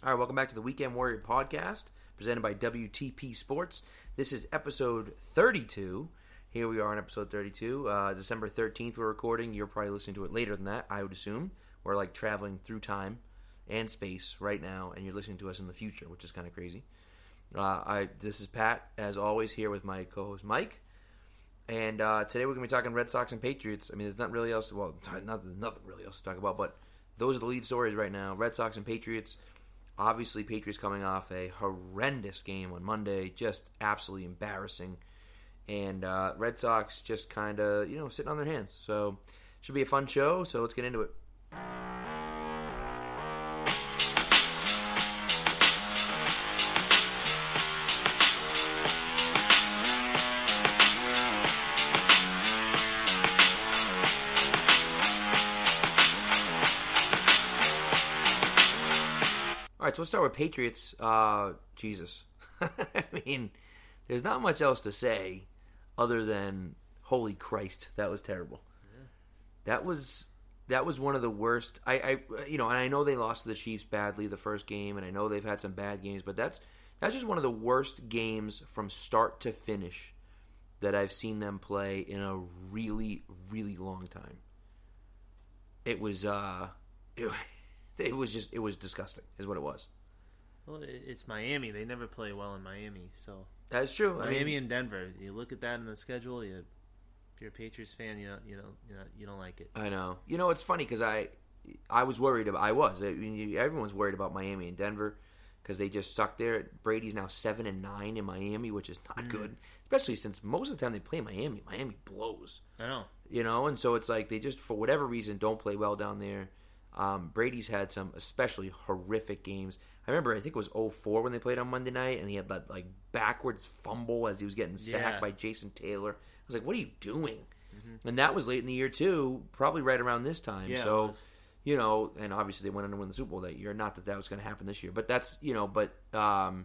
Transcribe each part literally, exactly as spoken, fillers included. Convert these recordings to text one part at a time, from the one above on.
All right, welcome back to the Weekend Warrior podcast, presented by W T P Sports. This is episode thirty-two. Here we are on episode thirty-two. Uh, December thirteenth we're recording. You're probably listening to it later than that, I would assume. We're like traveling through time and space right now, and you're listening to us in the future, which is kind of crazy. Uh, I This is Pat, as always, here with my co-host Mike. And uh, today we're going to be talking Red Sox and Patriots. I mean, there's not really else, well, not, there's nothing really else to talk about, but those are the lead stories right now. Red Sox and Patriots. Obviously, Patriots coming off a horrendous game on Monday, just absolutely embarrassing. And uh, Red Sox just kind of, you know, sitting on their hands. So, should be a fun show, so let's get into it. All right, so let's start with Patriots. Uh, Jesus. I mean, there's not much else to say other than, holy Christ, that was terrible. Yeah. That was that was one of the worst. I, I, you know, and I know they lost to the Chiefs badly the first game, and I know they've had some bad games, but that's that's just one of the worst games from start to finish that I've seen them play in a really, really long time. It was, uh, it, It was just, it was disgusting, is what it was. Well, it's Miami. They never play well in Miami, so that's true. Miami I mean, and Denver. You look at that in the schedule. You, if you're a Patriots fan, you know, you know, you know, you don't like it. I know. You know, it's funny because I, I was worried about. I was. I mean, everyone's worried about Miami and Denver because they just suck there. Brady's now seven and nine in Miami, which is not mm. good, especially since most of the time they play Miami. Miami blows. I know. You know, and so it's like they just, for whatever reason, don't play well down there. Um, Brady's had some especially horrific games. I remember, I think it was oh four when they played on Monday night, and he had that like backwards fumble as he was getting sacked yeah. by Jason Taylor. I was like, "What are you doing?" Mm-hmm. And that was late in the year too, probably right around this time. Yeah, so, you know, and obviously they went on to win the Super Bowl that year. Not that that was going to happen this year, but that's you know, but um,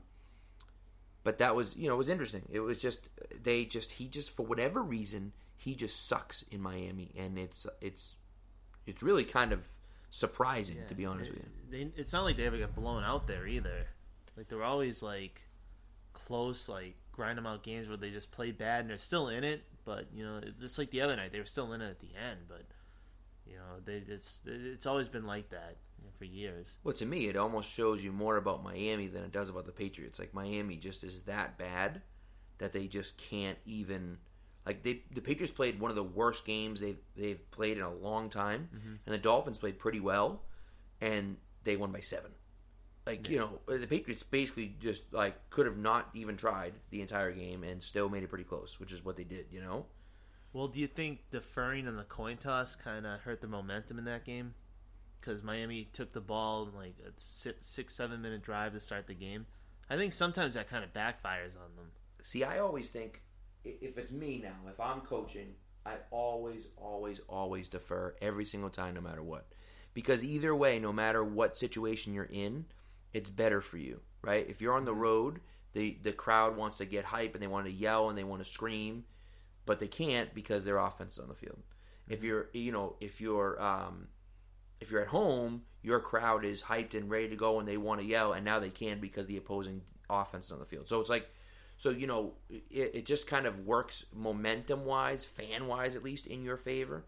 but that was you know, it was interesting. It was just they just he just for whatever reason he just sucks in Miami, and it's it's it's really kind of surprising, yeah, to be honest they, with you. They, it's not like they ever get blown out there either. Like, they were always, like, close, like, grind them out games where they just play bad and they're still in it. But, you know, just like the other night, they were still in it at the end. But, you know, they, it's it's always been like that, you know, for years. Well, to me, it almost shows you more about Miami than it does about the Patriots. Like, Miami just is that bad that they just can't even... Like, they, the Patriots played one of the worst games they've, they've played in a long time, mm-hmm. and the Dolphins played pretty well, and they won by seven. Like, yeah. you know, the Patriots basically just, like, could have not even tried the entire game and still made it pretty close, which is what they did, you know? Well, do you think deferring on the coin toss kind of hurt the momentum in that game? Because Miami took the ball in, like, a six, six, seven-minute drive to start the game. I think sometimes that kind of backfires on them. See, I always think... If it's me now, if I'm coaching, I always, always, always defer every single time, no matter what. Because either way, no matter what situation you're in, it's better for you, right? If you're on the road, the, the crowd wants to get hype and they want to yell and they want to scream, but they can't because their offense is on the field. Mm-hmm. If you're, you know, if you're, um, if you're at home, your crowd is hyped and ready to go and they want to yell, and now they can because the opposing offense is on the field. So it's like. So, you know, it, it just kind of works momentum-wise, fan-wise at least, in your favor.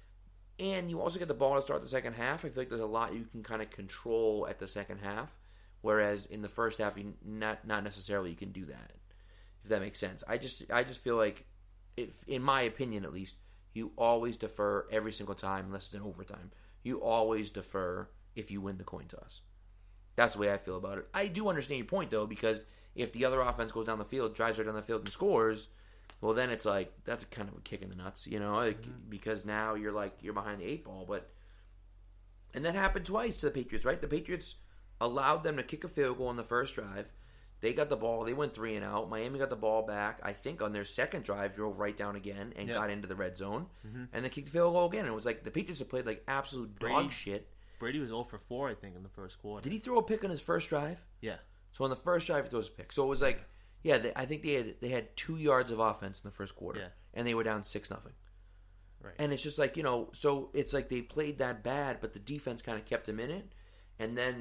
And you also get the ball to start the second half. I feel like there's a lot you can kind of control at the second half, whereas in the first half, you not not necessarily you can do that, if that makes sense. I just I just feel like, if, in my opinion at least, you always defer every single time unless it's in overtime. You always defer if you win the coin toss. That's the way I feel about it. I do understand your point, though, because... If the other offense goes down the field, drives right down the field and scores, well, then it's like, that's kind of a kick in the nuts, you know, like, mm-hmm. because now you're like, you're behind the eight ball. But, and that happened twice to the Patriots, right? The Patriots allowed them to kick a field goal on the first drive. They got the ball. They went three and out. Miami got the ball back. I think on their second drive, drove right down again and yep. got into the red zone. Mm-hmm. And then kicked the field goal again. And it was like, the Patriots have played like absolute Brady, dog shit. Brady was oh for four, I think, in the first quarter. Did he throw a pick on his first drive? Yeah. So on the first drive, he throws a pick. So it was like, yeah, they, I think they had they had two yards of offense in the first quarter, yeah. and they were down six nothing. Right. And it's just like, you know, so it's like they played that bad, but the defense kind of kept them in it, and then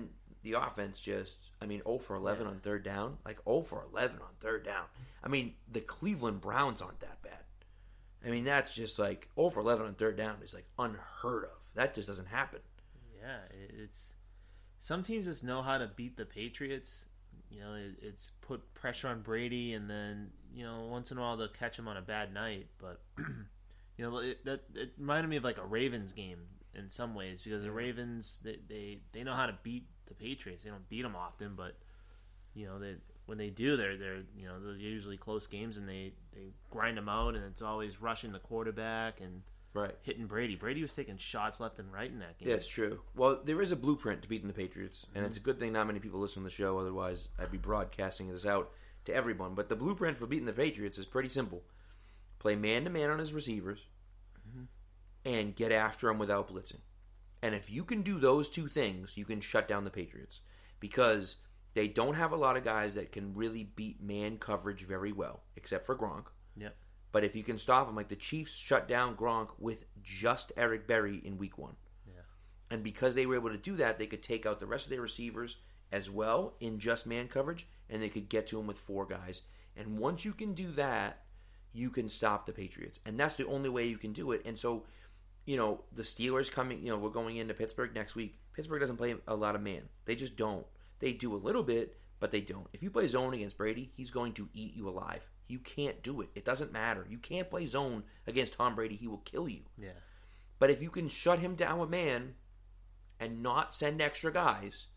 the offense just, I mean, zero for eleven yeah. on third down. Like, zero for eleven on third down. I mean, the Cleveland Browns aren't that bad. I mean, that's just like, zero for eleven on third down is like unheard of. That just doesn't happen. Yeah, it's... Some teams just know how to beat the Patriots. You know, it, it's put pressure on Brady, and then, you know, once in a while they'll catch him on a bad night. But, you know, it, that, it reminded me of like a Ravens game in some ways, because the Ravens, they, they, they know how to beat the Patriots. They don't beat them often, but, you know, they, when they do, they're, they're you know, they're usually close games, and they, they grind them out, and it's always rushing the quarterback and right. hitting Brady. Brady was taking shots left and right in that game. Yeah, it's true. Well, there is a blueprint to beating the Patriots, and mm-hmm. it's a good thing not many people listen to the show, otherwise I'd be broadcasting this out to everyone. But the blueprint for beating the Patriots is pretty simple. Play man-to-man on his receivers, mm-hmm. and get after him without blitzing. And if you can do those two things, you can shut down the Patriots. Because they don't have a lot of guys that can really beat man coverage very well, except for Gronk. Yep. But if you can stop him, like the Chiefs shut down Gronk with just Eric Berry in week one. Yeah. And because they were able to do that, they could take out the rest of their receivers as well in just man coverage, and they could get to him with four guys. And once you can do that, you can stop the Patriots. And that's the only way you can do it. And so, you know, the Steelers coming, you know, we're going into Pittsburgh next week. Pittsburgh doesn't play a lot of man. They just don't. They do a little bit, but they don't. If you play zone against Brady, he's going to eat you alive. You can't do it. It doesn't matter. You can't play zone against Tom Brady. He will kill you. Yeah. But if you can shut him down with man and not send extra guys,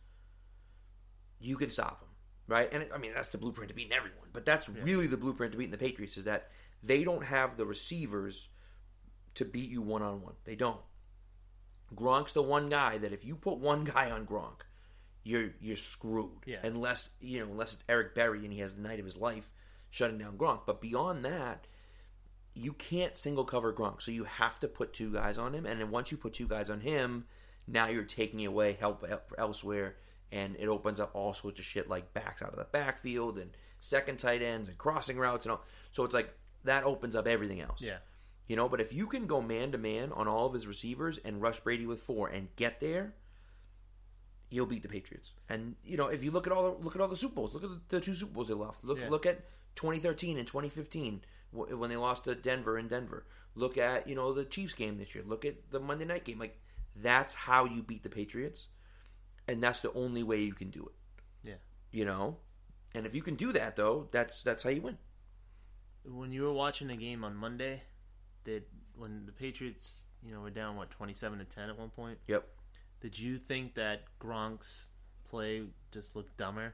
you can stop him, right? And I mean, that's the blueprint to beating everyone. But that's yeah. really the blueprint to beating the Patriots, is that they don't have the receivers to beat you one-on-one. They don't. Gronk's the one guy that if you put one guy on Gronk, you're you're screwed. Yeah. Unless, you know, unless it's Eric Berry and he has the night of his life shutting down Gronk. But beyond that, you can't single cover Gronk. So you have to put two guys on him. And then once you put two guys on him, now you're taking away help elsewhere. And it opens up all sorts of shit like backs out of the backfield and second tight ends and crossing routes and all. So it's like that opens up everything else. Yeah. You know, but if you can go man-to-man on all of his receivers and rush Brady with four and get there, you'll beat the Patriots. And, you know, if you look at all the, look at all the Super Bowls, look at the, the two Super Bowls they lost. Look, yeah. look at twenty thirteen and twenty fifteen when they lost to Denver in Denver. Look at, you know, the Chiefs game this year. Look at the Monday night game. Like, that's how you beat the Patriots. And that's the only way you can do it. Yeah. You know? And if you can do that, though, that's that's how you win. When you were watching the game on Monday, did when the Patriots, you know, were down, what, twenty-seven to ten at one point? Yep. Did you think that Gronk's play just looked dumber?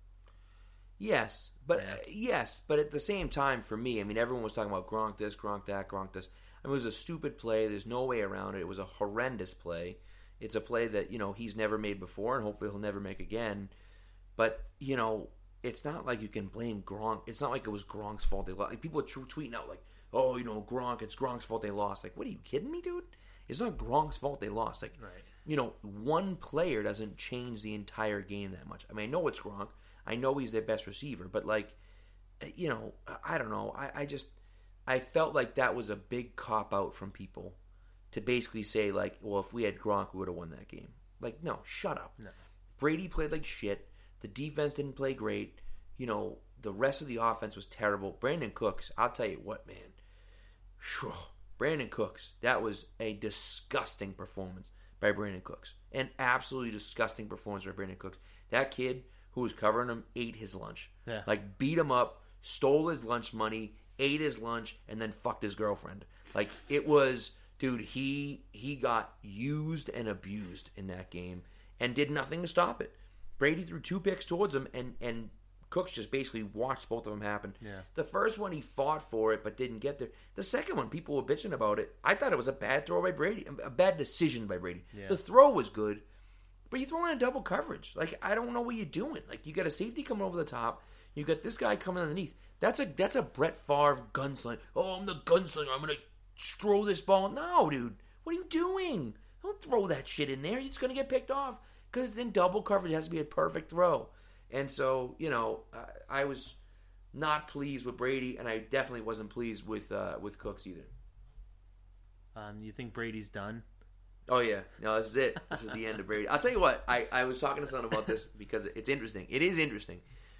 Yes, but yeah. uh, yes, but at the same time, for me, I mean, everyone was talking about Gronk this, Gronk that, Gronk this. I mean, it was a stupid play. There's no way around it. It was a horrendous play. It's a play that, you know, he's never made before, and hopefully he'll never make again. But, you know, it's not like you can blame Gronk. It's not like it was Gronk's fault they lost. Like, people are tweeting out, like, oh, you know, Gronk, it's Gronk's fault they lost. Like, what, are you kidding me, dude? It's not Gronk's fault they lost. Like, right. you know, one player doesn't change the entire game that much. I mean, I know it's Gronk. I know he's their best receiver. But, like, you know, I don't know. I, I just, I felt like that was a big cop-out from people to basically say, like, well, if we had Gronk, we would have won that game. Like, no, shut up. No. Brady played like shit. The defense didn't play great. You know, the rest of the offense was terrible. Brandon Cooks, I'll tell you what, man. Whew. Brandon Cooks, that was a disgusting performance by Brandon Cooks. An absolutely disgusting performance by Brandon Cooks. That kid who was covering him ate his lunch. Yeah. Like, beat him up, stole his lunch money, ate his lunch, and then fucked his girlfriend. Like, it was, dude, he he got used and abused in that game and did nothing to stop it. Brady threw two picks towards him, and, and Cooks just basically watched both of them happen. Yeah. The first one, he fought for it, but didn't get there. The second one, people were bitching about it. I thought it was a bad throw by Brady, a bad decision by Brady. Yeah. The throw was good, but you throw in a double coverage. Like, I don't know what you're doing. Like, you got a safety coming over the top. You got this guy coming underneath. That's a that's a Brett Favre gunslinger. Oh, I'm the gunslinger. I'm going to throw this ball. No, dude. What are you doing? Don't throw that shit in there. It's going to get picked off because in double coverage it has to be a perfect throw. And so, you know, I, I was not pleased with Brady, and I definitely wasn't pleased with uh, with Cooks either. Um, you think Brady's done? Oh yeah, no, this is it. This is the end of Brady. I'll tell you what. I, I was talking to someone about this because it's interesting. It is interesting.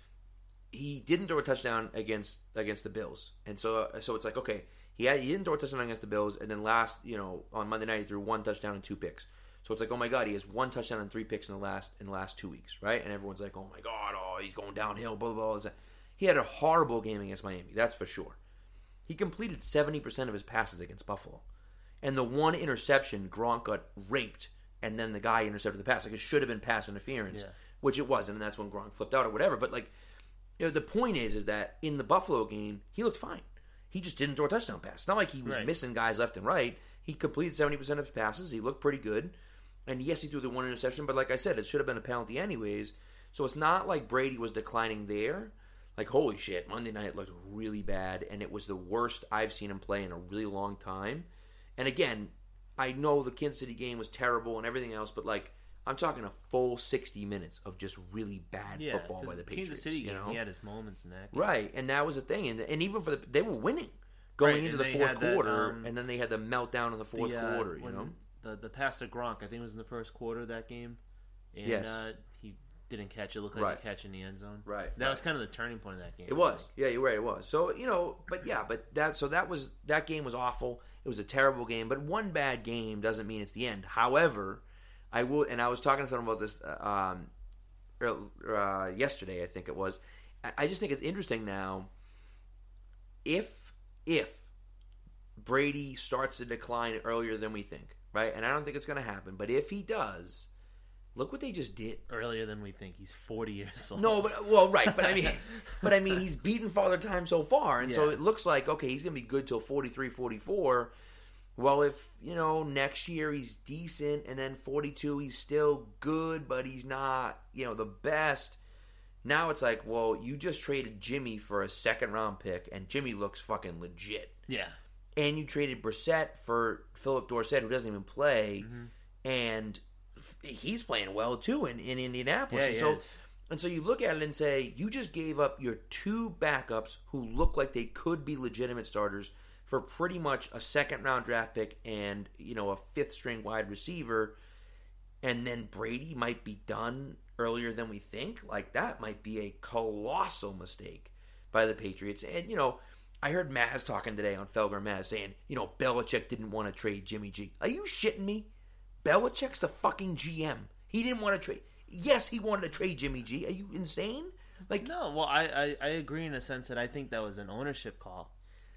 He didn't throw a touchdown against against the Bills, and so so it's like okay, he had, he didn't throw a touchdown against the Bills, and then last you know on Monday night he threw one touchdown and two picks. So it's like oh my god, he has one touchdown and three picks in the last in the last two weeks, right? And everyone's like oh my god, oh he's going downhill, blah blah blah. He had a horrible game against Miami, that's for sure. He completed seventy percent of his passes against Buffalo. And the one interception, Gronk got raped, and then the guy intercepted the pass. Like, it should have been pass interference, yeah. which it wasn't, and that's when Gronk flipped out or whatever. But, like, you know, the point is, is that in the Buffalo game, he looked fine. He just didn't throw a touchdown pass. It's not like he was right. missing guys left and right. He completed seventy percent of his passes. He looked pretty good. And, yes, he threw the one interception, but like I said, it should have been a penalty anyways. So it's not like Brady was declining there. Like, holy shit, Monday night looked really bad, and it was the worst I've seen him play in a really long time. And again, I know the Kansas City game was terrible and everything else, but like I'm talking a full sixty minutes of just really bad yeah, football by the Patriots. Kansas City game, you know? he had his moments in that game. Right, and that was the thing. And, and even for the they were winning going right, into the fourth that, quarter, um, and then they had the meltdown in the fourth the, uh, quarter. You know, the the pass to Gronk, I think it was in the first quarter of that game, and yes. uh, he didn't catch it. Looked like right. a catch in the end zone. Right, that right. was kind of the turning point of that game. It was, yeah, you're right. It was. So you know, but yeah, but that so that was that game was awful. It was a terrible game, but one bad game doesn't mean it's the end. However, I will, and I was talking to someone about this um, uh, yesterday, I think it was. I just think it's interesting now. If if Brady starts to decline earlier than we think, right? And I don't think it's going to happen, but if he does, look what they just did. Earlier than we think. He's forty years old. No, but well, right, but I mean, but I mean, he's beaten Father Time so far, and yeah. so it looks like okay, he's going to be good till forty-three, forty-four. Well, if you know next year he's decent, and then forty-two he's still good, but he's not, you know, the best. Now it's like, well, you just traded Jimmy for a second round pick, and Jimmy looks fucking legit. Yeah, and you traded Brissett for Philip Dorsett, who doesn't even play, mm-hmm. and he's playing well too in, in Indianapolis. Yeah, and he so is. and so you look at it and say, you just gave up your two backups who look like they could be legitimate starters for pretty much a second round draft pick and, you know, a fifth string wide receiver, and then Brady might be done earlier than we think. Like, that might be a colossal mistake by the Patriots. And, you know, I heard Maz talking today on Felger Maz saying, you know, Belichick didn't want to trade Jimmy G. Are you shitting me? Belichick's the fucking G M. He didn't want to trade. Yes, he wanted to trade Jimmy G. Are you insane? Like, no. Well, I, I, I agree in a sense that I think that was an ownership call.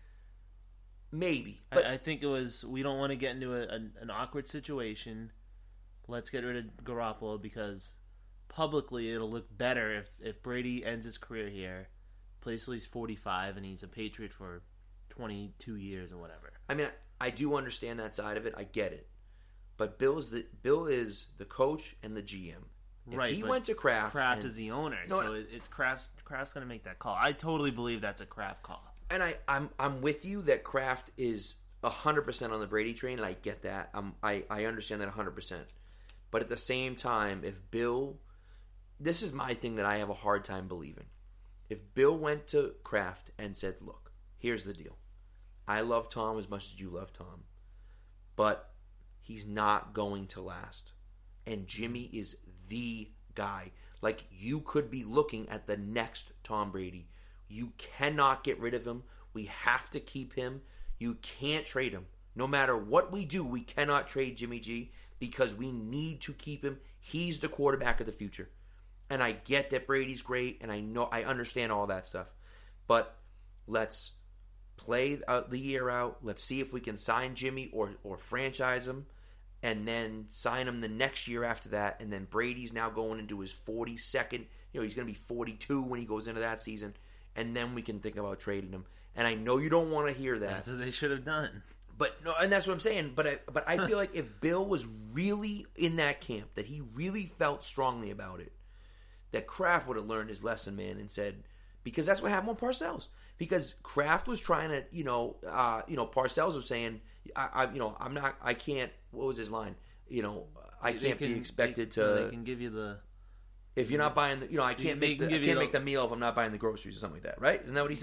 Maybe, but I, I think it was. We don't want to get into a, a, an awkward situation. Let's get rid of Garoppolo because publicly it'll look better if, if Brady ends his career here, plays till he's forty-five, and he's a Patriot for twenty-two years or whatever. I mean, I, I do understand that side of it. I get it. But Bill's the Bill is the coach and the G M. If right, he but went to Kraft. Kraft and, is the owner, no, so it, it's Kraft's Kraft's going to make that call. I totally believe that's a Kraft call. And I, I'm I'm with you that Kraft is a hundred percent on the Brady train, and I get that. I'm, I I understand that a hundred percent. But at the same time, if Bill, this is my thing that I have a hard time believing. If Bill went to Kraft and said, "Look, here's the deal. I love Tom as much as you love Tom, but he's not going to last. And Jimmy is the guy. Like, you could be looking at the next Tom Brady. You cannot get rid of him. We have to keep him. You can't trade him. No matter what we do, we cannot trade Jimmy G because we need to keep him. He's the quarterback of the future. And I get that Brady's great, and I know I understand all that stuff. But let's play uh, the year out. Let's see if we can sign Jimmy or or franchise him, and then sign him the next year after that. And then Brady's now going into his forty-second. You know, he's going to be forty-two when he goes into that season. And then we can think about trading him. And I know you don't want to hear that. That's what they should have done. But no, and that's what I'm saying. But I, but I feel like if Bill was really in that camp, that he really felt strongly about it, that Kraft would have learned his lesson, man, and said, because that's what happened with Parcells. Because Kraft was trying to, you know, uh, you know, Parcells was saying, I, I, you know, I'm not, I can't. What was his line? You know, I They can't can- be expected they, to. They can give you the. If you're not buying the, you know, I can't They make can the, I give can't you make the- the meal if I'm not buying the groceries or something like that, right? Isn't that what he said?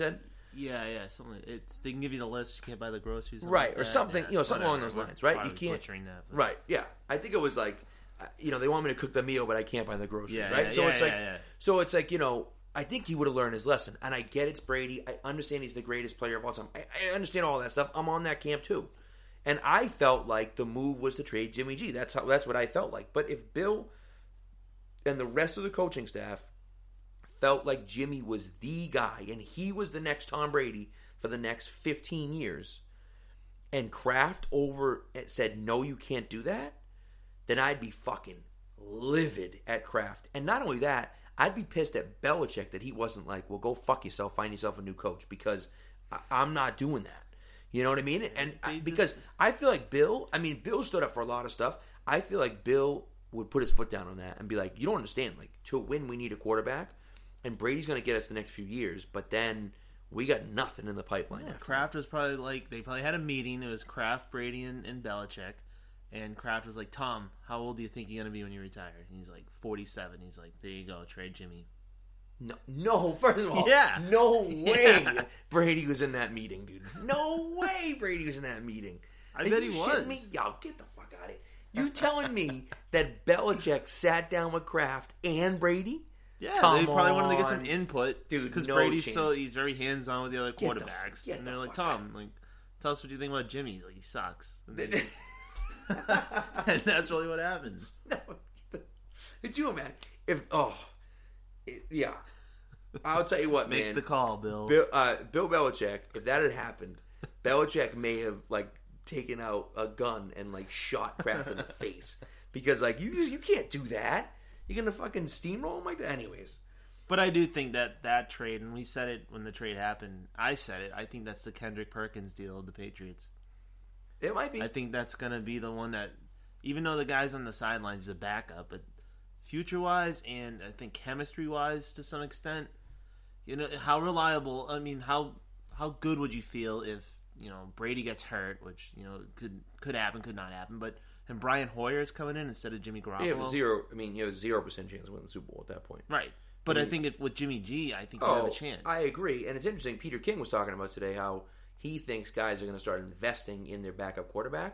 Yeah, yeah, something. It's they can give you the list. You can't buy the groceries, right, like or that. something, Yeah, you know, something whatever. along those We're lines, right? You probably can't, butchering that, but- right? Yeah, I think it was like, uh, you know, they want me to cook the meal, but I can't buy the groceries, Yeah, right? yeah, so yeah, it's yeah, like, yeah. so it's like, you know, I think he would have learned his lesson, and I get it's Brady. I understand he's the greatest player of all time. I, I understand all that stuff. I'm on that camp too, and I felt like the move was to trade Jimmy G. That's how. That's what I felt like. But if Bill and the rest of the coaching staff felt like Jimmy was the guy, and he was the next Tom Brady for the next fifteen years, and Kraft over said, no, you can't do that, then I'd be fucking livid at Kraft. And not only that, I'd be pissed at Belichick that he wasn't like, well, go fuck yourself, find yourself a new coach, because I- I'm not doing that. You know what I mean? And I, because I feel like Bill, I mean, Bill stood up for a lot of stuff. I feel like Bill would put his foot down on that and be like, you don't understand. Like, to win, we need a quarterback. And Brady's going to get us the next few years, but then we got nothing in the pipeline. Yeah, after Kraft was probably like, they probably had a meeting. It was Kraft, Brady, and, and Belichick. And Kraft was like, Tom, how old do you think you're going to be when you retire? And he's like, forty-seven. He's like, there you go, trade Jimmy. No, no. First of all, Yeah. no way Yeah. Brady was in that meeting, dude. No way Brady was in that meeting. I Are bet you he shitting was. Me? Yo, get the fuck out of here. You telling me that Belichick sat down with Kraft and Brady? Yeah, Come they probably wanted to get some on. input, Dude, because no Brady's chance. so he's very hands on with the other Get the- quarterbacks, get and the they're like, fuck out. Tom, like, tell us what you think about Jimmy. He's like, he sucks, and, they just- and that's really what happened. No. Could you imagine? If, oh, it- yeah. I'll tell you what, Make man. the call, Bill. Bill, uh, Bill Belichick, if that had happened, Belichick may have like taken out a gun and like shot Kraft in the face, because like you just you can't do that. You're gonna fucking steamroll him like that, anyways. But I do think that that trade, and we said it when the trade happened. I said it. I think that's the Kendrick Perkins deal of the Patriots. It might be. I think that's gonna be the one that, even though the guy's on the sidelines is a backup, but future wise and I think chemistry wise to some extent, you know, how reliable. I mean, how how good would you feel if, you know, Brady gets hurt, which, you know, could could happen, could not happen, but and Brian Hoyer is coming in instead of Jimmy Garoppolo. You have zero. I mean, you have a zero percent chance of winning the Super Bowl at that point. Right. But I I, mean- think if with Jimmy G, I think you Oh, have a chance. I agree, and it's interesting. Peter King was talking about today how he thinks guys are going to start investing in their backup quarterback.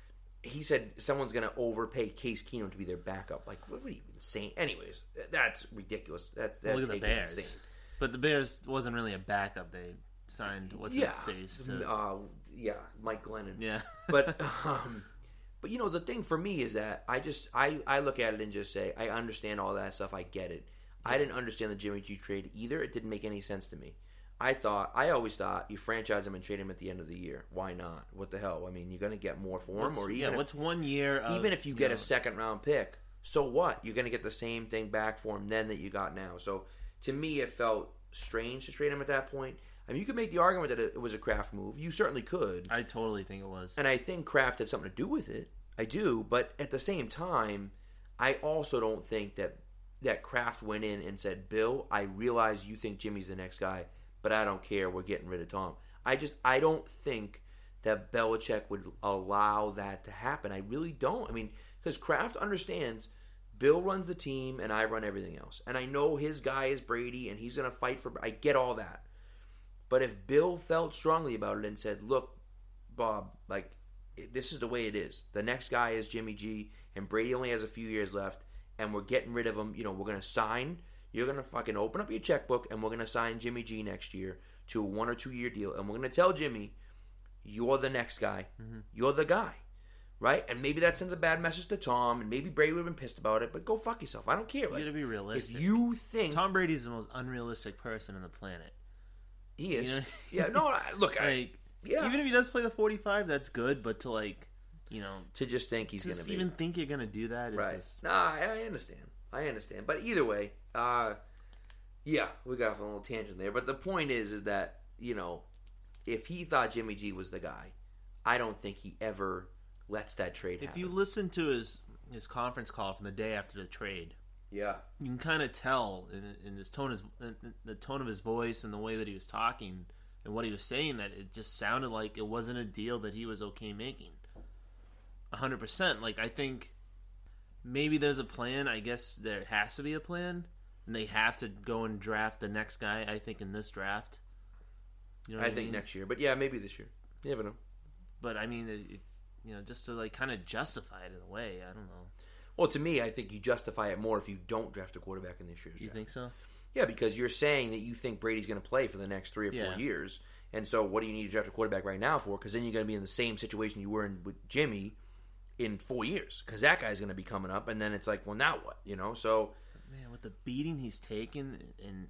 He said someone's going to overpay Case Keenum to be their backup. Like, what are you insane? Anyways, that's ridiculous. That's that's Well, look at the taking it Bears. insane. But the Bears wasn't really a backup. They signed what's yeah, his face. To, uh, yeah, Mike Glennon. yeah. But um, but you know, the thing for me is that I just I, I look at it and just say I understand all that stuff. I get it. I didn't understand the Jimmy G trade either. It didn't make any sense to me. I thought I always thought you franchise him and trade him at the end of the year. Why not? What the hell? I mean, you're going to get more for him, What's- or even yeah, if, what's one year? Of, even if you get know, a second round pick, so what? You're going to get the same thing back for him then that you got now. So to me, it felt strange to trade him at that point. I mean, you could make the argument that it was a Kraft move. You certainly could. I totally think it was. And I think Kraft had something to do with it. I do. But at the same time, I also don't think that, that Kraft went in and said, Bill, I realize you think Jimmy's the next guy, but I don't care. We're getting rid of Tom. I just, I don't think that Belichick would allow that to happen. I really don't. I mean, because Kraft understands Bill runs the team and I run everything else. And I know his guy is Brady and he's going to fight for, I get all that. But if Bill felt strongly about it and said, look, Bob, like, this is the way it is. The next guy is Jimmy G, and Brady only has a few years left, and we're getting rid of him. You know, we're going to sign. You're going to fucking open up your checkbook, and we're going to sign Jimmy G next year to a one- or two-year deal. And we're going to tell Jimmy, you're the next guy. Mm-hmm. You're the guy. Right? And maybe that sends a bad message to Tom, and maybe Brady would have been pissed about it, but go fuck yourself. I don't care. You Like, got to be realistic. if you think... Tom Brady's the most unrealistic person on the planet. He is. You know? Yeah, no, I- look, I, Like, yeah. even if he does play the forty-five, that's good. But to like, you know, to just think he's going just to be... even think you're gonna do that is Right. just, Nah, I I understand. I understand. But either way, uh, yeah, we got off on a little tangent there. But the point is, is that, you know, if he thought Jimmy G was the guy, I don't think he ever lets that trade if happen. you listen to his his conference call from the day after the trade, yeah. you can kind of tell in, in his tone, his in the tone of his voice and the way that he was talking and what he was saying that it just sounded like it wasn't a deal that he was okay making. A hundred percent. Like, I think maybe there's a plan. I guess there has to be a plan, and they have to go and draft the next guy. I think in this draft, You know I what think mean? next year, but yeah, maybe this year. You never know. But I mean, it, you know, just to like kind of justify it in a way. I don't know. Well, to me, I think you justify it more if you don't draft a quarterback in this year's draft. You think so? Yeah, because you're saying that you think Brady's going to play for the next three or four Yeah. years. And so what do you need to draft a quarterback right now for? Because then you're going to be in the same situation you were in with Jimmy in four years. Because that guy's going to be coming up, and then it's like, well, now what? You know, so... Man, with the beating he's taken, and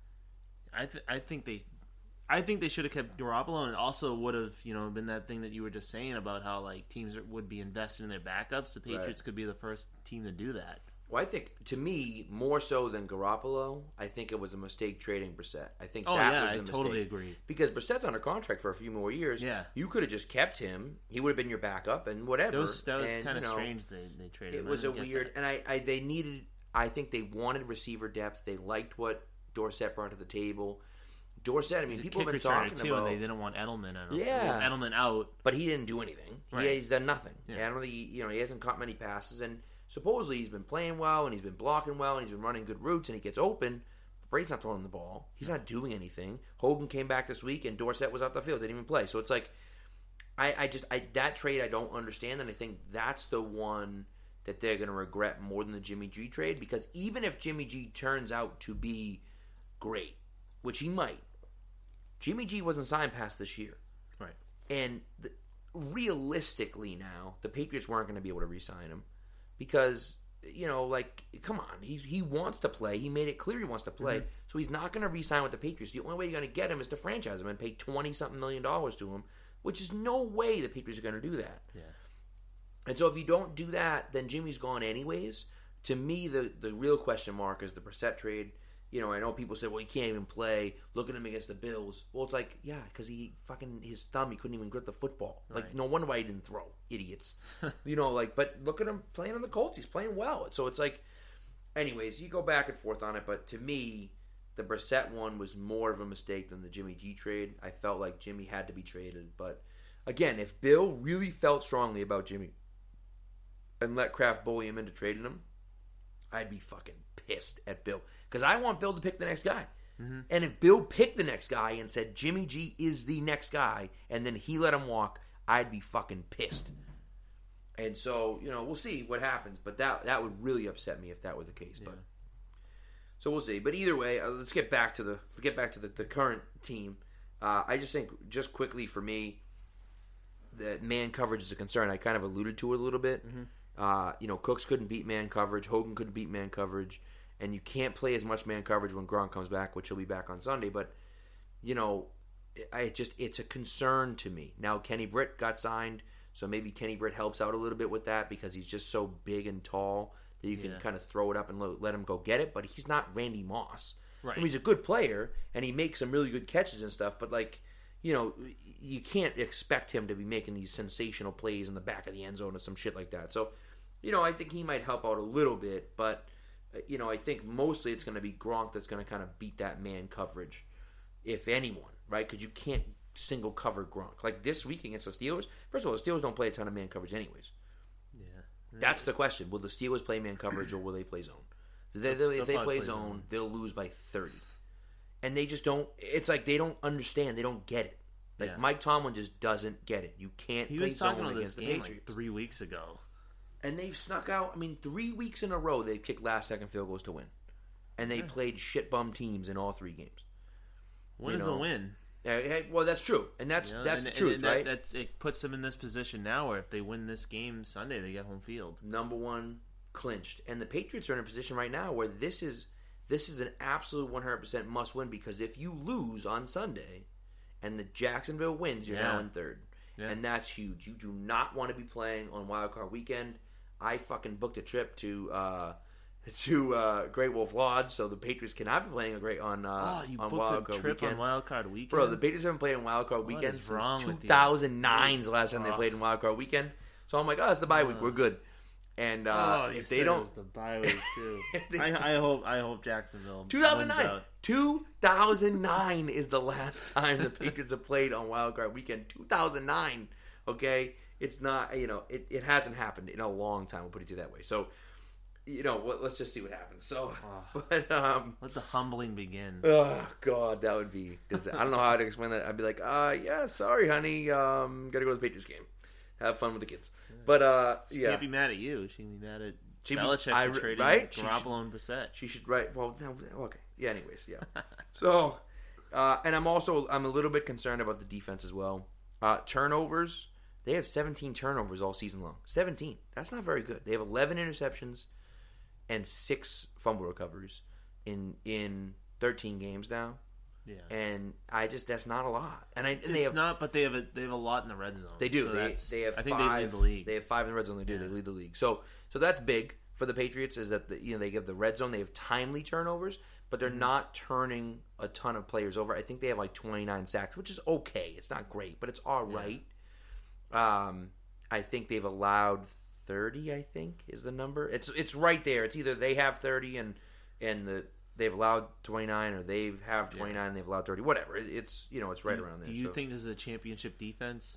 I th- I think they... I think they should have kept Garoppolo, and it also would have, you know, been that thing that you were just saying about how like teams would be invested in their backups. The Patriots Right. could be the first team to do that. Well, I think, to me, more so than Garoppolo, I think it was a mistake trading Brissett. I think Oh that yeah, was I the mistake. totally agree. Because Brissett's under contract for a few more years. Yeah. You could have just kept him. He would have been your backup and whatever. That was that was And, kind of you know, strange. They they traded. It him. I was a didn't get weird... that. And I, I they needed... I think they wanted receiver depth. They liked what Dorsett brought to the table. Dorsett, I mean, He's a people have kick been returner, talking too, about... and they didn't want Edelman. I don't Yeah. know. Edelman out. But he didn't do anything. Right. He, he's done nothing. Yeah. I don't think he, you know, he hasn't caught many passes, and supposedly he's been playing well, and he's been blocking well, and he's been running good routes, and he gets open. But Brady's not throwing him the ball. He's not doing anything. Hogan came back this week, and Dorsett was out the field. Didn't even play. So it's like, I, I just I, that trade I don't understand, and I think that's the one that they're going to regret more than the Jimmy G trade, because even if Jimmy G turns out to be great, which he might, Jimmy G wasn't signed past this year. Right. And the, realistically now, the Patriots weren't going to be able to re-sign him because, you know, like, come on. He's, he wants to play. He made it clear he wants to play. Mm-hmm. So he's not going to re-sign with the Patriots. The only way you're going to get him is to franchise him and pay twenty-something million dollars to him, which is no way the Patriots are going to do that. Yeah. And so if you don't do that, then Jimmy's gone anyways. To me, the, the real question mark is the Brissett trade. You know, I know people say, well, he can't even play. Look at him against the Bills. Well, it's like, yeah, because he fucking, his thumb, he couldn't even grip the football. Like, Right. no wonder why he didn't throw. Idiots. You know, like, but look at him playing on the Colts. He's playing well. So it's like, anyways, you go back and forth on it. But to me, the Brissett one was more of a mistake than the Jimmy G trade. I felt like Jimmy had to be traded. But, again, if Bill really felt strongly about Jimmy and let Kraft bully him into trading him, I'd be fucking pissed at Bill. Because I want Bill to pick the next guy. Mm-hmm. And if Bill picked the next guy and said Jimmy G is the next guy, and then he let him walk, I'd be fucking pissed. And so, you know, we'll see what happens. But that that would really upset me if that were the case. Yeah. But so we'll see. But either way, uh, let's get back to the let's get back to the, the current team. Uh, I just think, just quickly for me, that man coverage is a concern. I kind of alluded to it a little bit. Mm-hmm. Uh, you know, Cooks couldn't beat man coverage. Hogan couldn't beat man coverage. And you can't play as much man coverage when Gronk comes back, which he'll be back on Sunday. But, you know, I just it's a concern to me. Now, Kenny Britt got signed, so maybe Kenny Britt helps out a little bit with that because he's just so big and tall that you can Yeah. kind of throw it up and let him go get it. But he's not Randy Moss. Right. I mean, he's a good player, and he makes some really good catches and stuff. But, like, you know, you can't expect him to be making these sensational plays in the back of the end zone or some shit like that. So, you know, I think he might help out a little bit, but, you know, I think mostly it's going to be Gronk that's going to kind of beat that man coverage, if anyone, right? Because you can't single cover Gronk. Like this week against the Steelers, first of all, the Steelers don't play a ton of man coverage anyways. Yeah. That's the question. Will the Steelers play man coverage or will they play zone? They, they, if they play zone, zone, they'll lose by thirty. And they just don't, it's like they don't understand. They don't get it. Like Yeah. Mike Tomlin just doesn't get it. You can't He play was talking zone about against this the game Patriots. like three weeks ago. And they've snuck out, I mean, three weeks in a row they've kicked last-second field goals to win. And they Yeah. played shit-bum teams in all three games. Win You is know, a win. Uh, well, that's true. And that's You know, that's and, the truth, and that, right? That's it puts them in this position now where if they win this game Sunday, they get home field. Number one, clinched. And the Patriots are in a position right now where this is this is an absolute one hundred percent must-win because if you lose on Sunday and the Jacksonville wins, you're Yeah. now in third. Yeah. And that's huge. You do not want to be playing on Wild Card Weekend. I fucking booked a trip to uh, to uh, Great Wolf Lodge, so the Patriots cannot be playing a great on uh, Oh, you on booked Wild a Card trip Weekend. on Wild Card Weekend? Bro, the Patriots haven't played in Wild Card What Weekend is since wrong with you? two thousand nine's the last time they Oh. played in Wild Card Weekend. So I'm like, oh, it's the bye week. We're good. And uh, oh, you if said they it don't, was the bye week too. they- I, I hope I hope Jacksonville. two thousand wins nine, out. two thousand nine is the last time the Patriots have played on Wild Card Weekend. two thousand nine. Okay, it's not. You know, it, it hasn't happened in a long time. We'll put it to you that way. So you know, what, let's just see what happens. So, Oh. but um, Let the humbling begin. oh god, that would be because I don't know how to explain that. I'd be like, uh, yeah, sorry, honey, um, gotta go to the Patriots game. Have fun with the kids. But uh, She yeah, can't be mad at you. She can be mad at She'd be- Belichick I- for trading right? She Garoppolo and Brissett. she should write. Well, no, okay, yeah. Anyways, yeah. So, uh, and I'm also I'm a little bit concerned about the defense as well. Uh, turnovers. They have seventeen turnovers all season long. seventeen. That's not very good. They have eleven interceptions and six fumble recoveries in in thirteen games now. Yeah. And I just that's not a lot. And I and It's they have not, but they have a they have a lot in the red zone. they do. So they, that's- they have I think five. they lead the league. They have five in the red zone. They do. Yeah. They lead the league. So so that's big for the Patriots. Is that the, you know they give the red zone. They have timely turnovers, but they're Mm-hmm. not turning a ton of players over. I think they have like twenty-nine sacks, which is okay. It's not great, but it's all right. Um, I think they've allowed thirty. I think is the number. It's it's right there. It's either they have thirty and and the they've allowed twenty-nine, or they have twenty-nine and they've allowed thirty. Whatever. It, it's you know it's right do, around there. Do you so. think this is a championship defense?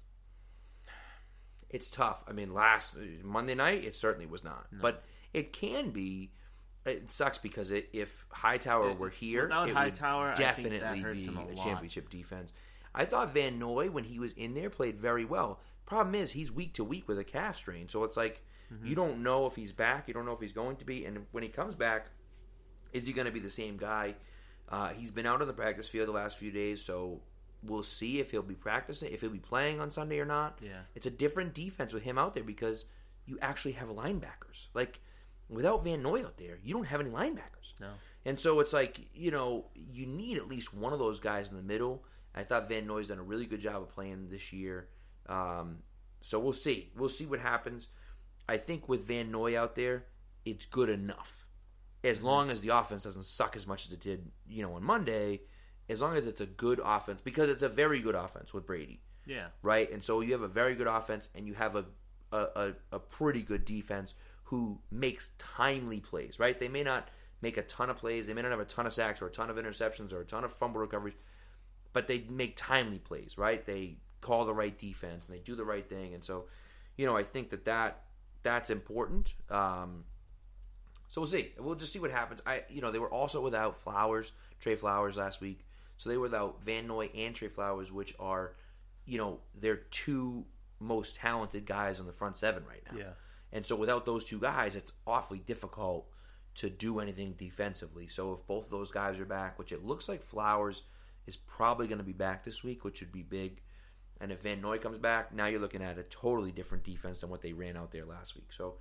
It's tough. I mean, last Monday night, it certainly was not. No. But it can be. It sucks because it, if Hightower It- were here, without it Hightower, I would think definitely that hurts be him a a, lot. championship defense. I thought Van Noy, when he was in there, played very well. Problem is, he's week to week with a calf strain. So it's like, Mm-hmm. you don't know if he's back. You don't know if he's going to be. And when he comes back, is he going to be the same guy? Uh, he's been out on the practice field the last few days, so we'll see if he'll be practicing, if he'll be playing on Sunday or not. Yeah. It's a different defense with him out there because you actually have linebackers. Like, without Van Noy out there, you don't have any linebackers. No. And so it's like, you know, you need at least one of those guys in the middle. I thought Van Noy's done a really good job of playing this year. Um, so we'll see. We'll see what happens. I think with Van Noy out there, it's good enough. As long as the offense doesn't suck as much as it did, you know, on Monday, as long as it's a good offense, because it's a very good offense with Brady, Yeah. right? And so you have a very good offense, and you have a a, a, a pretty good defense who makes timely plays, right? They may not make a ton of plays, they may not have a ton of sacks or a ton of interceptions or a ton of fumble recoveries, but they make timely plays, right? They call the right defense and they do the right thing, and so, you know, I think that, that that's important. Um, so we'll see. We'll just see what happens. I, you know, they were also without Flowers, Trey Flowers last week, so they were without Van Noy and Trey Flowers, which are, you know, they're two most talented guys on the front seven right now. Yeah. And so without those two guys, it's awfully difficult to do anything defensively. So if both of those guys are back, which it looks like Flowers is probably going to be back this week, which would be big. And if Van Noy comes back, now you're looking at a totally different defense than what they ran out there last week. So,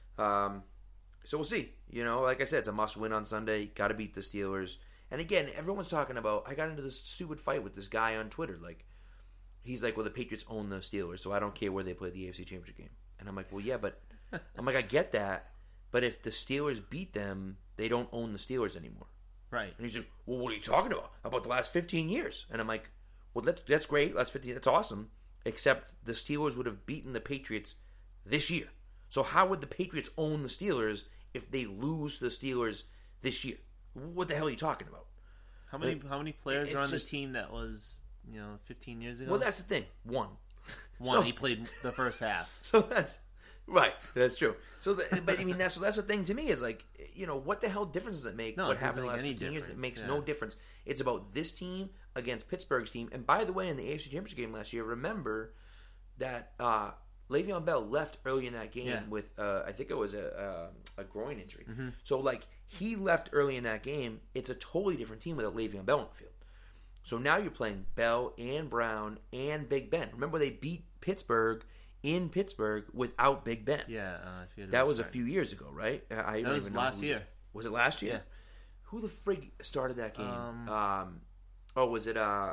um, so we'll see. You know, like I said, it's a must-win on Sunday. Got to beat the Steelers. And again, everyone's talking about. I got into this stupid fight with this guy on Twitter. Like, he's like, "Well, the Patriots own the Steelers, so I don't care where they play the A F C Championship game." And I'm like, "Well, yeah, but I'm like, I get that, but if the Steelers beat them, they don't own the Steelers anymore." Right. And he's like, "Well, what are you talking about? About the last fifteen years?" And I'm like, "Well, that's that's great. Last fifteen, that's awesome. Except the Steelers would have beaten the Patriots this year. So how would the Patriots own the Steelers if they lose the Steelers this year? What the hell are you talking about?" How many Like, how many players it's are on just- the team that was, you know, fifteen years ago? Well, that's the thing. One. One. So- He played the first half. So that's right. That's true. So, the, but I mean, that's so that's the thing to me is like, you know, what the hell difference does it make? No, what it happened doesn't in the make last any fifteen years? It difference, makes yeah. no difference. It's about this team against Pittsburgh's team. And by the way, in the A F C Championship game last year, remember that uh, Le'Veon Bell left early in that game Yeah. with, uh, I think it was a a, a groin injury. Mm-hmm. So like he left early in that game. It's a totally different team without Le'Veon Bell on the field. So now you're playing Bell and Brown and Big Ben. Remember they beat Pittsburgh in Pittsburgh without Big Ben. Yeah. Uh, if you had That to was a start. few years ago, right? I I don't was even know last who- year. Was it last year? Yeah. Who the frig started that game? Um, Um, oh, was it? Uh,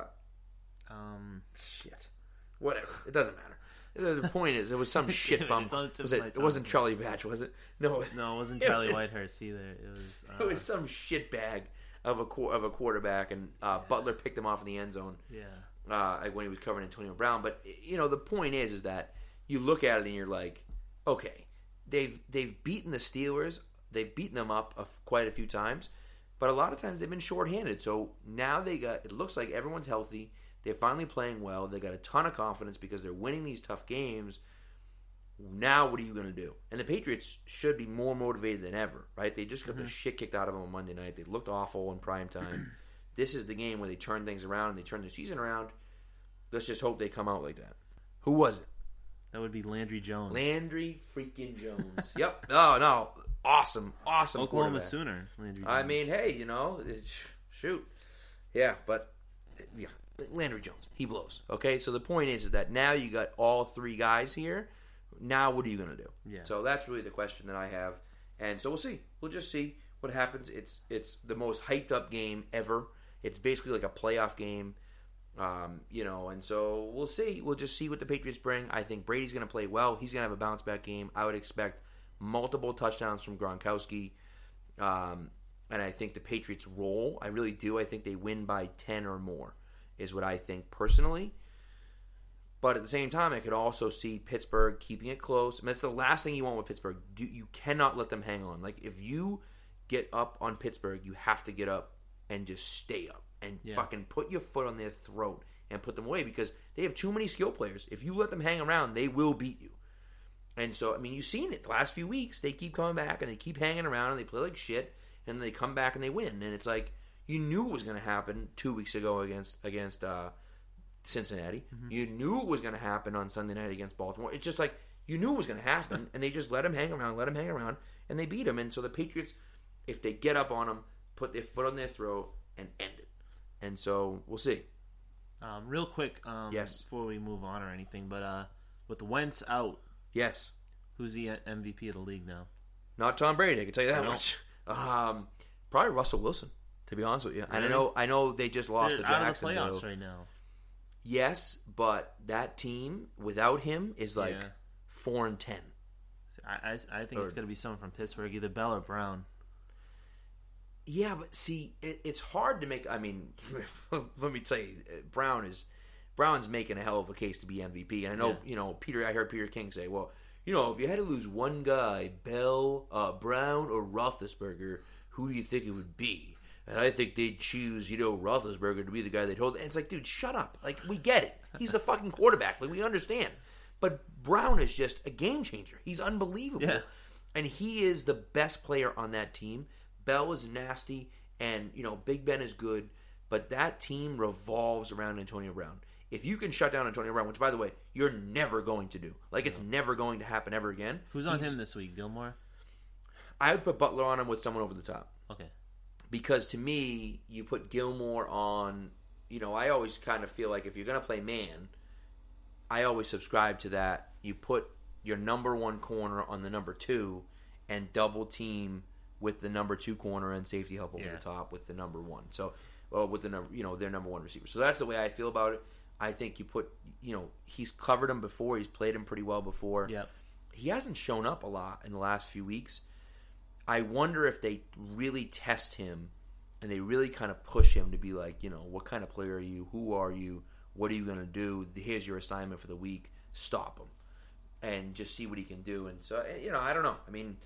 Um, shit. Whatever. It doesn't matter. The the point is, it was some shit It's bum. on the tip Was of it? my It wasn't tongue. Charlie Batch, was it? No. no, it wasn't It Charlie was- Whitehurst either. It was. Uh, It was some shit bag of a qu- of a quarterback, and uh, Butler picked him off in the end zone. yeah. uh, when he was covering Antonio Brown. But you know, the point is, is that you look at it and you're like, okay, they've they've beaten the Steelers, they've beaten them up a f- quite a few times, but a lot of times they've been shorthanded. So now they got. It looks like everyone's healthy. They're finally playing well. They got a ton of confidence because they're winning these tough games. Now what are you going to do? And the Patriots should be more motivated than ever, right? They just got Mm-hmm. the shit kicked out of them on Monday night. They looked awful in prime time. This is the game where they turn things around and they turn the season around. Let's just hope they come out like that. Who was it? That would be Landry Jones. Landry freaking Jones. Yep. No, no. Awesome. Awesome Oklahoma quarterback. Sooner. Landry Jones. I mean, hey, you know, it- shoot. Yeah, but yeah, Landry Jones, he blows. Okay, so the point is, is that now you got all three guys here. Now what are you going to do? Yeah. So that's really the question that I have. And so we'll see. We'll just see what happens. It's it's the most hyped up game ever. It's basically like a playoff game. Um, you know, and so we'll see. We'll just see what the Patriots bring. I think Brady's going to play well. He's going to have a bounce back game. I would expect multiple touchdowns from Gronkowski. Um, and I think the Patriots roll. I really do. I think they win by ten or more is what I think personally. But at the same time, I could also see Pittsburgh keeping it close. I mean, that's the last thing you want with Pittsburgh. You, you cannot let them hang on. Like, if you get up on Pittsburgh, you have to get up and just stay up and Yeah. fucking put your foot on their throat and put them away because they have too many skill players. If you let them hang around, they will beat you. And so, I mean, you've seen it the last few weeks. They keep coming back and they keep hanging around and they play like shit and they come back and they win. And it's like, you knew it was going to happen two weeks ago against against uh, Cincinnati. Mm-hmm. You knew it was going to happen on Sunday night against Baltimore. It's just like, you knew it was going to happen and they just let them hang around, let them hang around, and they beat them. And so the Patriots, if they get up on them, put their foot on their throat and end it. And so, we'll see. Um, real quick, um, Yes. before we move on or anything, but uh, with Wentz out, Yes. who's the M V P of the league now? Not Tom Brady, I can tell you that No. much. Um, probably Russell Wilson, to be honest with you. And I Really? know, I know they just lost They're to out of the Jacksonville. playoffs right now. Yes, but that team without him is like Yeah. four and ten. I, I, I think it's Or- going to be someone from Pittsburgh, either Bell or Brown. Yeah, but see, it, it's hard to make. I mean, let me tell you, Brown is Brown's making a hell of a case to be M V P. And I know, Yeah. you know, Peter. I heard Peter King say, "Well, you know, if you had to lose one guy, Bell, uh, Brown, or Roethlisberger, who do you think it would be?" And I think they'd choose, you know, Roethlisberger to be the guy they'd hold. And it's like, dude, shut up. Like, we get it. He's the fucking quarterback. Like, we understand. But Brown is just a game changer. He's unbelievable. Yeah. And he is the best player on that team. Bell is nasty, and, you know, Big Ben is good. But that team revolves around Antonio Brown. If you can shut down Antonio Brown, which, by the way, you're never going to do. Like, it's never going to happen ever again. Who's on He's- him this week? Gilmore? I would put Butler on him with someone over the top. Okay. Because to me, you put Gilmore on, you know, I always kind of feel like if you're going to play man, I always subscribe to that. You put your number one corner on the number two and double team with the number two corner and safety help over Yeah. the top with the number one. So, well, with the number, you know, their number one receiver. So that's the way I feel about it. I think you put, you know, he's covered him before. He's played him pretty well before. Yep. He hasn't shown up a lot in the last few weeks. I wonder if they really test him and they really kind of push him to be like, you know, what kind of player are you? Who are you? What are you going to do? Here's your assignment for the week. Stop him and just see what he can do. And so, you know, I don't know. I mean,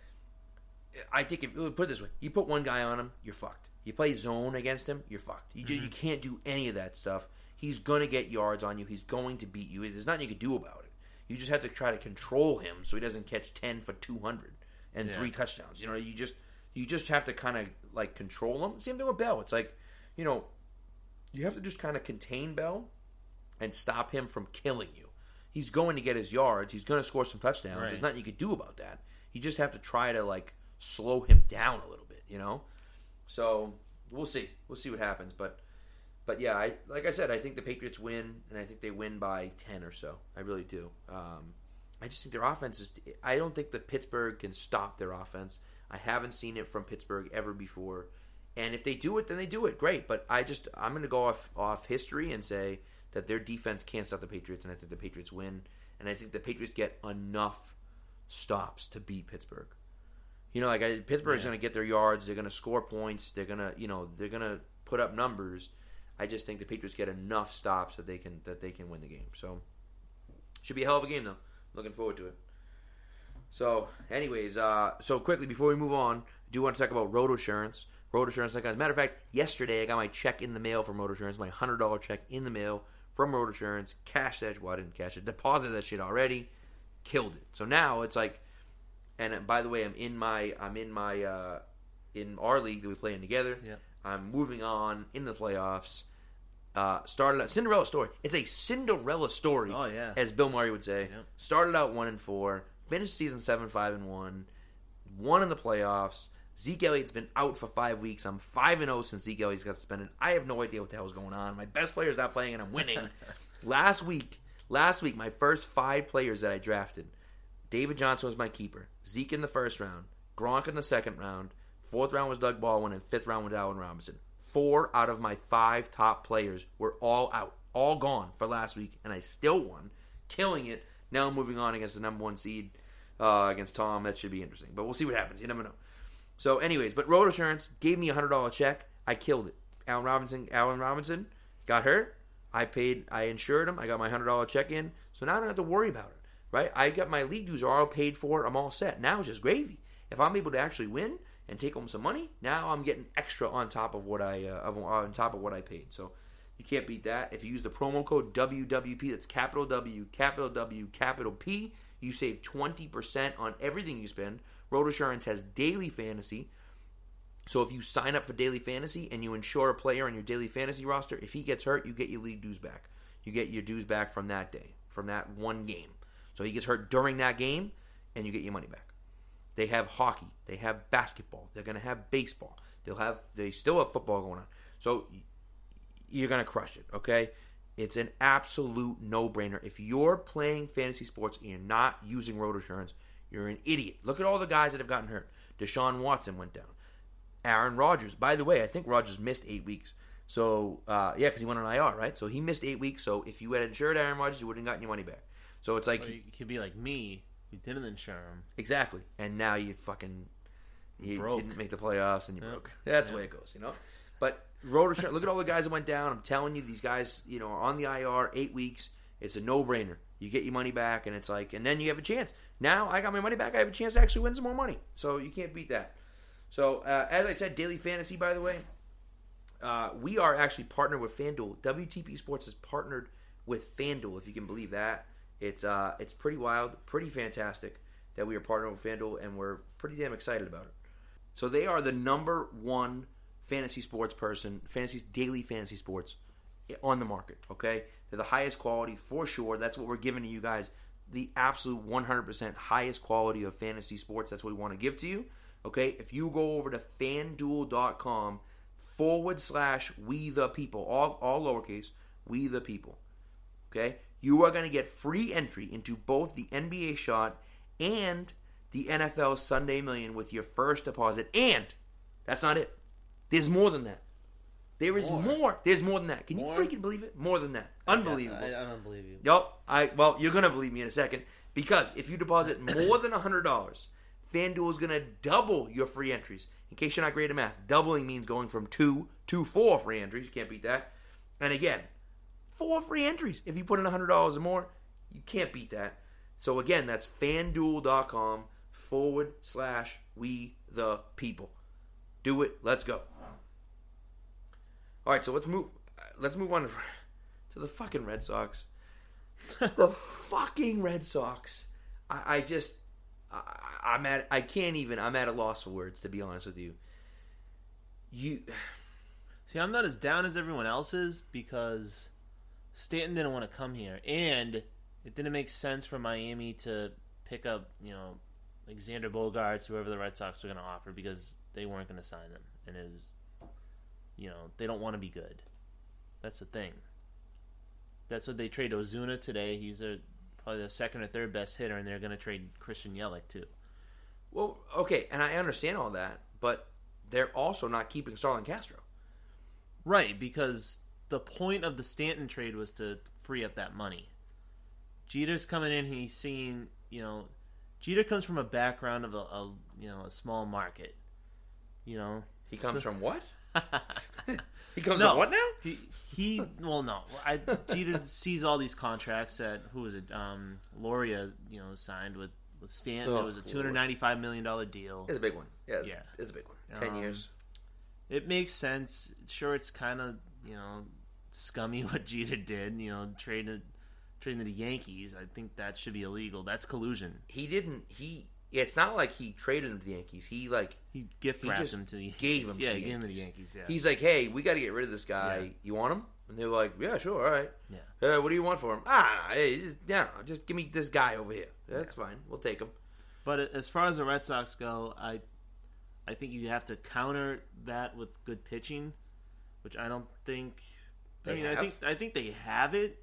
I think if, put it this way: you put one guy on him, you're fucked. You play zone against him, you're fucked. You just, you can't do any of that stuff. He's going to get yards on you. He's going to beat you. There's nothing you can do about it. You just have to try to control him so he doesn't catch ten for two hundred and Yeah. three touchdowns. You know, you just you just have to kind of like control him. Same thing with Bell. It's like, you know, you have to just kind of contain Bell and stop him from killing you. He's going to get his yards. He's going to score some touchdowns. Right. There's nothing you could do about that. You just have to try to like slow him down a little bit, you know? So, we'll see. We'll see what happens, but but yeah, I like I said, I think the Patriots win, and I think they win by ten or so. I really do. Um, I just think their offense is I don't think that Pittsburgh can stop their offense. I haven't seen it from Pittsburgh ever before. And if they do it, then they do it. Great, but I just I'm going to go off off history and say that their defense can't stop the Patriots, and I think the Patriots win, and I think the Patriots get enough stops to beat Pittsburgh. You know, like I, Pittsburgh's Yeah. going to get their yards. They're going to score points. They're going to, you know, they're going to put up numbers. I just think the Patriots get enough stops that they can that they can win the game. So, should be a hell of a game though. Looking forward to it. So, anyways, uh, so quickly before we move on, I do want to talk about Road Assurance. Road Assurance. Like, as a matter of fact, yesterday I got my check in the mail from Road Assurance, my one hundred dollars check in the mail from Road Assurance. Cashed that. Well, I didn't cash it. Deposited that shit already. killed it. So now it's like, and by the way, I'm in my I'm in my uh, in our league that we play in together. Yep. I'm moving on into the playoffs. Uh, started out Cinderella story. It's a Cinderella story. Oh yeah, as Bill Murray would say. Yep. Started out one and four, finished the season seven five and one, won in the playoffs. Zeke Elliott's been out for five weeks. I'm five and zero since Zeke Elliott got suspended. I have no idea what the hell is going on. My best player's not playing, and I'm winning. last week, last week, my first five players that I drafted: David Johnson was my keeper. Zeke in the first round, Gronk in the second round. Fourth round was Doug Baldwin, and fifth round was Allen Robinson. Four out of my five top players were all out, all gone for last week, and I still won, killing it. Now I'm moving on against the number one seed uh, against Tom. That should be interesting, but we'll see what happens. You never know. So, anyways, but Road Assurance gave me a hundred dollar check. I killed it. Allen Robinson, Allen Robinson got hurt. I paid. I insured him. I got my hundred dollar check in. So now I don't have to worry about it. Right? I got my league dues are all paid for. I'm all set. Now it's just gravy. If I'm able to actually win and take home some money, now I'm getting extra on top of what I uh, on top of what I paid. So you can't beat that. If you use the promo code W W P, that's capital W, capital W, capital P, you save twenty percent on everything you spend. Road Assurance has daily fantasy. So if you sign up for daily fantasy and you insure a player on your daily fantasy roster, if he gets hurt, you get your league dues back. You get your dues back from that day, from that one game. So he gets hurt during that game, and you get your money back. They have hockey. They have basketball. They're going to have baseball. They'll have. They still have football going on. So you're going to crush it, okay? It's an absolute no-brainer. If you're playing fantasy sports and you're not using Road Assurance, you're an idiot. Look at all the guys that have gotten hurt. Deshaun Watson went down. Aaron Rodgers. By the way, I think Rodgers missed eight weeks. So, uh, yeah, because he went on I R, right? So he missed eight weeks. So if you had insured Aaron Rodgers, you wouldn't have gotten your money back. So it's like... Well, you could be like me. You didn't insure him. Exactly. And now you fucking... You broke. didn't make the playoffs and you Yep. broke. That's Yep. the way it goes, you know? But Road Assurance, look at all the guys that went down. I'm telling you, these guys, you know, are on the I R, eight weeks. It's a no-brainer. You get your money back, and it's like... And then you have a chance. Now I got my money back. I have a chance to actually win some more money. So you can't beat that. So, uh, as I said, Daily Fantasy, by the way, uh, we are actually partnered with FanDuel. W T P Sports is partnered with FanDuel, if you can believe that. It's uh, it's pretty wild, pretty fantastic that we are partnered with FanDuel, and we're pretty damn excited about it. So they are the number one fantasy sports person, fantasy daily fantasy sports on the market, okay? They're the highest quality, for sure. That's what we're giving to you guys, the absolute one hundred percent highest quality of fantasy sports. That's what we want to give to you. Okay, if you go over to FanDuel.com forward slash we the people, all, all lowercase, we the people, okay, you are going to get free entry into both the N B A shot and the N F L Sunday Million with your first deposit. And that's not it. There's more than that. There is more. more. There's more than that. Can more? you freaking believe it? More than that. Unbelievable. I, I don't believe you. Yup. I well, you're going to believe me in a second, because if you deposit more than one hundred dollars, FanDuel is going to double your free entries. In case you're not great at math, doubling means going from two to four free entries. You can't beat that. And again, four free entries. If you put in one hundred dollars or more, you can't beat that. So again, that's FanDuel.com forward slash we the people. Do it. Let's go. All right, so let's move. Let's move on to, to the fucking Red Sox. The fucking Red Sox. I, I just... I, I'm at. I can't even. I'm at a loss for words, to be honest with you. You see, I'm not as down as everyone else is, because Stanton didn't want to come here, and it didn't make sense for Miami to pick up, you know, like Xander Bogaerts, whoever the Red Sox were going to offer, because they weren't going to sign him, and it was, you know, they don't want to be good. That's the thing. That's what they trade Ozuna today. He's a probably the second or third best hitter, and they're going to trade Christian Yelich too. Well, okay, and I understand all that, but they're also not keeping Starlin Castro. Right, because the point of the Stanton trade was to free up that money. Jeter's coming in, he's seeing, you know, Jeter comes from a background of a, a you know, a small market. You know, he comes so, from what? He comes no, from what now? He he. Well, no. I Jeter sees all these contracts that who was it? Um, Loria, you know, signed with with Stanton. Oh, it was a two hundred ninety-five million dollar deal. It's a big one. Yeah, it's, yeah, it's a big one. Ten um, years. It makes sense. Sure, it's kind of, you know, scummy what Jeter did. You know, traded trading to the Yankees. I think that should be illegal. That's collusion. He didn't. He. It's not like he traded him to the Yankees. He like he gift he wrapped just him to the Yankees. gave him. Yeah, to the he gave him to the Yankees. Yankees. Yeah. He's like, hey, we got to get rid of this guy. Yeah. You want him? And they're like, yeah, sure, all right. Yeah. Uh, what do you want for him? Ah, hey, just, yeah, just give me this guy over here. That's yeah. fine. We'll take him. But as far as the Red Sox go, I, I think you have to counter that with good pitching, which I don't think. They I mean, have? I think I think they have it,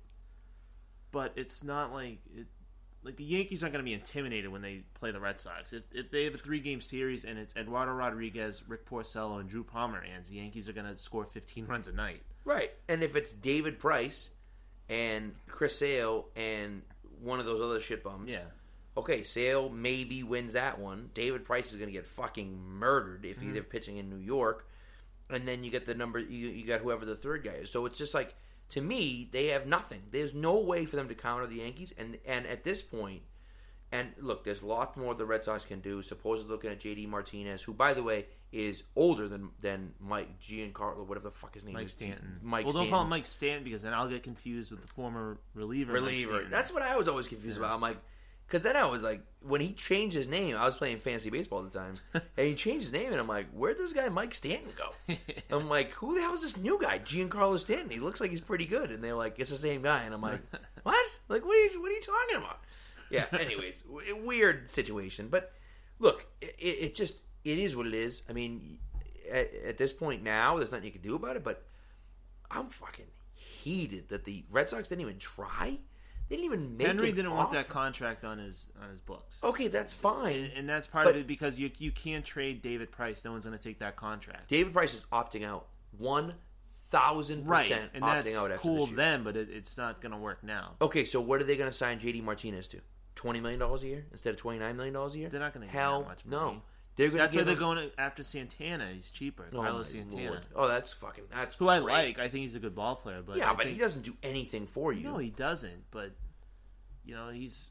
but it's not like it, like the Yankees aren't going to be intimidated when they play the Red Sox. If, if they have a three-game series and it's Eduardo Rodriguez, Rick Porcello, and Drew Pomeranz, the Yankees are going to score fifteen runs a night. Right, and if it's David Price and Chris Sale and one of those other shit bums, yeah. Okay, Sale maybe wins that one. David Price is going to get fucking murdered if Mm-hmm. they're pitching in New York. And then you get the number, you, you got whoever the third guy is. So it's just like, to me, they have nothing. There's no way for them to counter the Yankees. And and at this point, and look, there's a lot more the Red Sox can do. Supposedly looking at J D Martinez, who, by the way, is older than than Mike Giancarlo, whatever the fuck his name Mike is. Stanton. Mike well, Stanton. don't call him Mike Stanton because then I'll get confused with the former reliever. Mike reliever. Stanton. That's what I was always confused Yeah. about. I'm like, because then I was like, when he changed his name, I was playing fantasy baseball at the time, and he changed his name, and I'm like, where'd this guy Mike Stanton go? I'm like, who the hell is this new guy, Giancarlo Stanton? He looks like he's pretty good, and they're like, it's the same guy, and I'm like, what? Like, what are you, what are you talking about? Yeah. Anyways, w- weird situation, but look, it, it just it is what it is. I mean, at, at this point now, there's nothing you can do about it, but I'm fucking heated that the Red Sox didn't even try. They didn't even make Henry an didn't want that offer. contract on his on his books. Okay, that's fine. And, and that's part But- of it because you you can't trade David Price. No one's going to take that contract. David Price is opting out. One thousand Right, percent and opting that's out after cool this year. then, but it, it's not going to work now. Okay, so what are they going to sign J D Martinez to? Twenty million dollars a year instead of twenty nine million dollars a year? They're not going to get Hell that much money. no. They're going That's to why give they're him, going after Santana. He's cheaper. oh Carlos my Santana. Lord. Oh, that's fucking that's Who I great. like. I think he's a good ball player. But yeah, I but think, he doesn't do anything for you. No, he doesn't. But, you know, he's...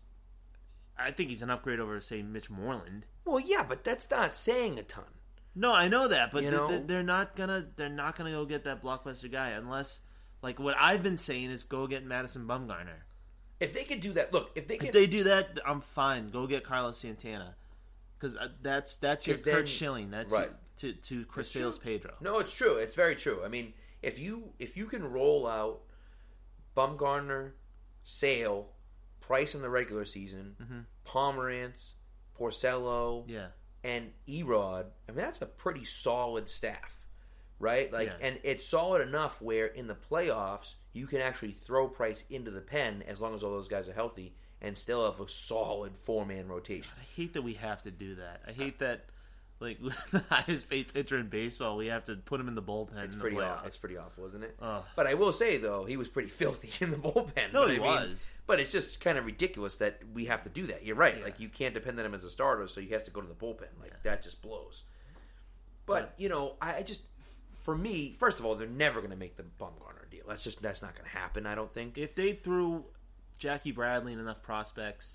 I think he's an upgrade over, say, Mitch Moreland. Well, yeah, but that's not saying a ton. No, I know that, but You th- know? th- they're not gonna they're not gonna go get that blockbuster guy unless, like, what I've been saying is go get Madison Bumgarner. If they could do that, look, if they If could, they do that, I'm fine. Go get Carlos Santana, because that's that's your 'Cause then- Kurt Schilling. That's right. your, to to Chris It's true. Sale's Pedro. No, it's true. It's very true. I mean, if you if you can roll out Bumgarner, Sale, Price in the regular season, Mm-hmm. Pomerantz, Porcello, Yeah, and Erod, I mean that's a pretty solid staff, right? Like, Yeah. and it's solid enough where in the playoffs you can actually throw Price into the pen as long as all those guys are healthy and still have a solid four man rotation. I hate that we have to do that. I hate that, like, with the highest paid pitcher in baseball, we have to put him in the bullpen. It's in pretty the awful. playoffs. It's pretty awful, isn't it? Ugh. But I will say though, he was pretty filthy in the bullpen. No, but he I mean, was. But it's just kind of ridiculous that we have to do that. You're right. Yeah. Like you can't depend on him as a starter, so he has to go to the bullpen. Like Yeah. that just blows. But you know, I, I just, for me, first of all, they're never going to make the Bumgarner deal. That's just that's not going to happen. I don't think. If they threw Jackie Bradley and enough prospects,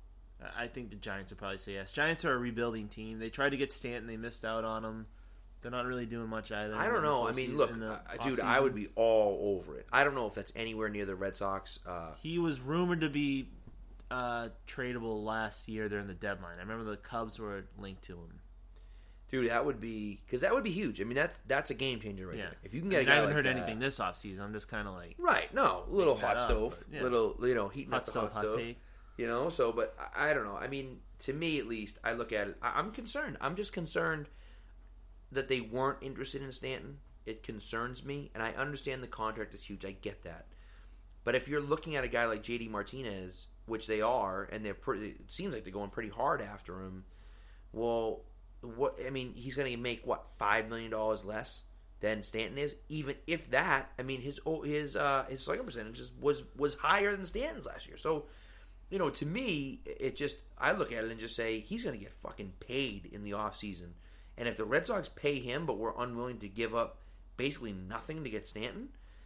I think the Giants would probably say yes. Giants are a rebuilding team. They tried to get Stanton, they missed out on him. They're not really doing much either. I in don't the know. I postseason- mean, look, in the uh, dude, offseason. I would be all over it. I don't know if that's anywhere near the Red Sox. Uh, He was rumored to be uh, tradable last year during the deadline. I remember the Cubs were linked to him. dude, that would be because that would be huge. I mean, that's that's a game changer right Yeah, there. If you can I, get mean, a guy I haven't like heard that. anything this offseason. I'm just kind of like Right, no, little Make hot that up, stove, but, yeah. little, you know, heating hot up the stove, hot hot stove, take. you know. So, but I, I don't know. I mean, to me at least, I look at it. I, I'm concerned. I'm just concerned that they weren't interested in Stanton. It concerns me, and I understand the contract is huge. I get that, but if you're looking at a guy like J D Martinez, which they are, and they're pretty, it seems like they're going pretty hard after him. Well, what I mean, he's going to make what five million dollars less than Stanton is, even if that. I mean, his his uh, his slugging percentage was was higher than Stanton's last year. So, you know, to me, it just I look at it and just say he's going to get fucking paid in the offseason. And if the Red Sox pay him, but we're unwilling to give up basically nothing to get Stanton,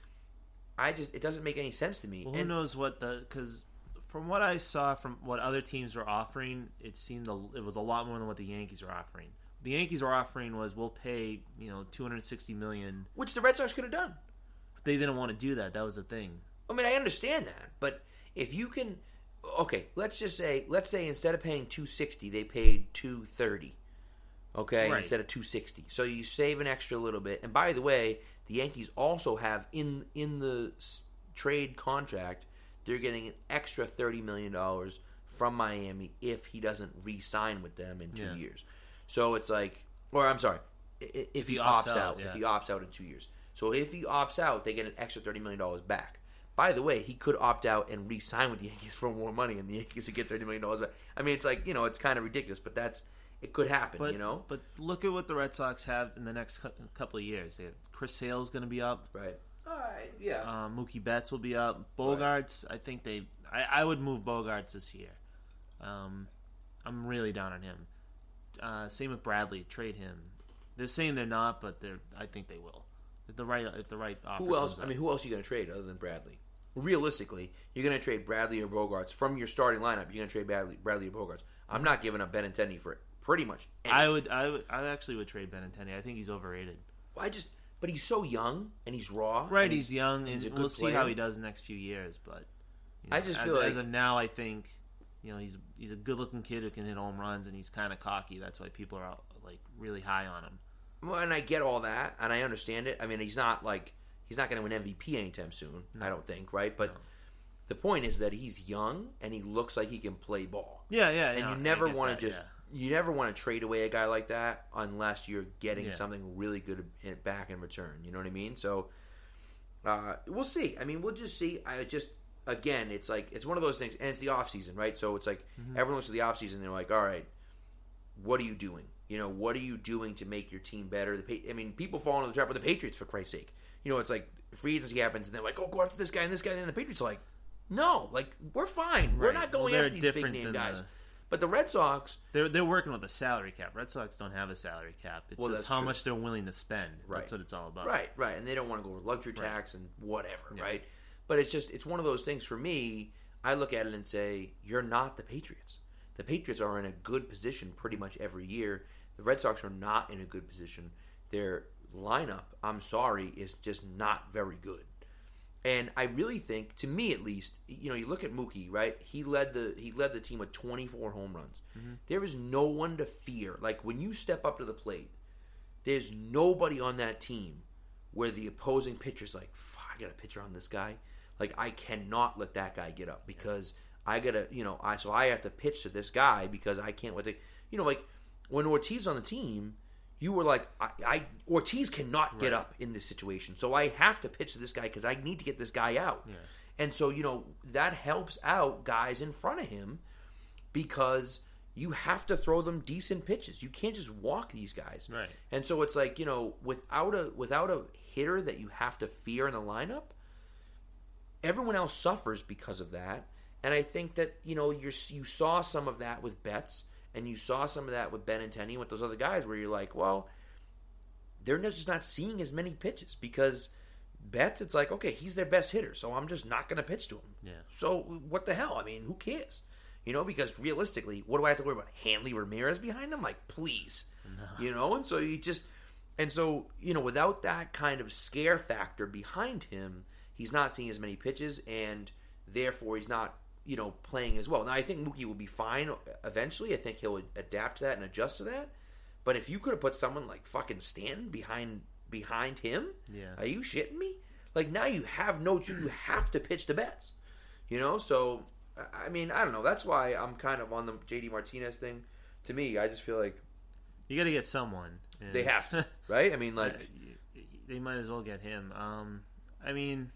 I just it doesn't make any sense to me. Well, who and, knows what the because from what I saw from what other teams were offering, it seemed a, it was a lot more than what the Yankees were offering. The Yankees were offering was we'll pay you know two hundred sixty million, which the Red Sox could have done. but they didn't want to do that. That was the thing. I mean, I understand that, but if you can, okay, let's just say, let's say instead of paying two sixty, they paid two thirty. Okay, Right. instead of two sixty. So you save an extra little bit. And by the way, the Yankees also have in in the s- trade contract, they're getting an extra thirty million dollars from Miami if he doesn't re-sign with them in two Yeah. years. So it's like, or I'm sorry, i- i- if, If he, he opts, opts out, out, if yeah. he opts out in two years. So if he opts out, they get an extra thirty million dollars back. By the way, he could opt out and re-sign with the Yankees for more money, and the Yankees would get thirty million dollars back. I mean, it's like, you know, it's kind of ridiculous, but that's, it could happen, But you know? but look at what the Red Sox have in the next cou- couple of years. They have Chris Sale's going to be up. Right. All right, yeah. Um, Mookie Betts will be up. Bogarts, I think they. I, I would move Bogarts this year. Um, I'm really down on him. Uh, same with Bradley. Trade him. They're saying they're not, but they're. I think they will. If the right if the right offer. Who else? comes I up. mean, who else are you going to trade other than Bradley? Realistically, you're going to trade Bradley or Bogarts from your starting lineup. You're going to trade Bradley, Bradley or Bogarts. I'm not giving up Benintendi for pretty much anything. I would. I would. I actually would trade Benintendi. I think he's overrated. I just, but he's so young and he's raw. Right, and he's, young, and he's a good we'll see player. how he does the next few years. But you know, I just as, feel like- as of now, I think you know he's he's a good-looking kid who can hit home runs, and he's kind of cocky. That's why people are like really high on him. Well, and I get all that, and I understand it. I mean, he's not like he's not going to win M V P anytime soon. I don't think, right? But No. the point is that he's young and he looks like he can play ball. Yeah, yeah, And no, you I never get want that, to just yeah. you never want to trade away a guy like that unless you're getting Yeah. something really good in- back in return. You know what I mean? So uh, we'll see. I mean, we'll just see. I just again, it's like it's one of those things, and it's the off season, right? So it's like Mm-hmm. everyone looks at the off season, they're like, all right, what are you doing? You know, what are you doing to make your team better? The pa- I mean, people fall into the trap with the Patriots for Christ's sake. You know, it's like free agency happens, and they're like, oh, go after this guy and this guy, and then the Patriots are like, no, like we're fine. We're Right. not going Well, they're after these big different name than guys. the- But the Red Sox, They're they're working with a salary cap. Red Sox don't have a salary cap. It's Well, just that's how true. much they're willing to spend. Right. That's what it's all about. right, right, and they don't want to go with luxury Right. tax and whatever, Yeah. right? But it's just it's one of those things for me. I look at it and say, you're not the Patriots. The Patriots are in a good position pretty much every year. The Red Sox are not in a good position. Their lineup, I'm sorry, is just not very good. And I really think, to me at least, you know, you look at Mookie, right? He led the he led the team with twenty-four home runs. Mm-hmm. There is no one to fear. Like when you step up to the plate, there's nobody on that team where the opposing pitcher's like, "Fuck, I got a pitcher on this guy. Like I cannot let that guy get up because I gotta, you know, I so I have to pitch to this guy because I can't let the, you know, like when Ortiz on the team, you were like, I, I Ortiz cannot get Right. up in this situation, so I have to pitch to this guy because I need to get this guy out. Yeah. And so you know that helps out guys in front of him because you have to throw them decent pitches. You can't just walk these guys. Right. And so it's like, you know, without a without a hitter that you have to fear in the lineup, everyone else suffers because of that. And I think that, you know, you you saw some of that with Betts, and you saw some of that with Benintendi and with those other guys where you're like, well, they're just not seeing as many pitches because Betts, it's like, okay, he's their best hitter, so I'm just not going to pitch to him. Yeah. So what the hell? I mean, who cares? You know, because realistically, what do I have to worry about? Hanley Ramirez behind him? Like, please. No. You know, and so you just, and so, you know, without that kind of scare factor behind him, he's not seeing as many pitches, and therefore he's not, you know, playing as well. Now, I think Mookie will be fine eventually. I think he'll adapt to that and adjust to that. But if you could have put someone like fucking Stanton behind behind him, Yeah. are you shitting me? Like, now you have no, you have to pitch to Betts. You know, so, I mean, I don't know. That's why I'm kind of on the J D Martinez thing. To me, I just feel like You got to get someone. And they have to, right? I mean, like, Uh, they might as well get him. Um, I mean,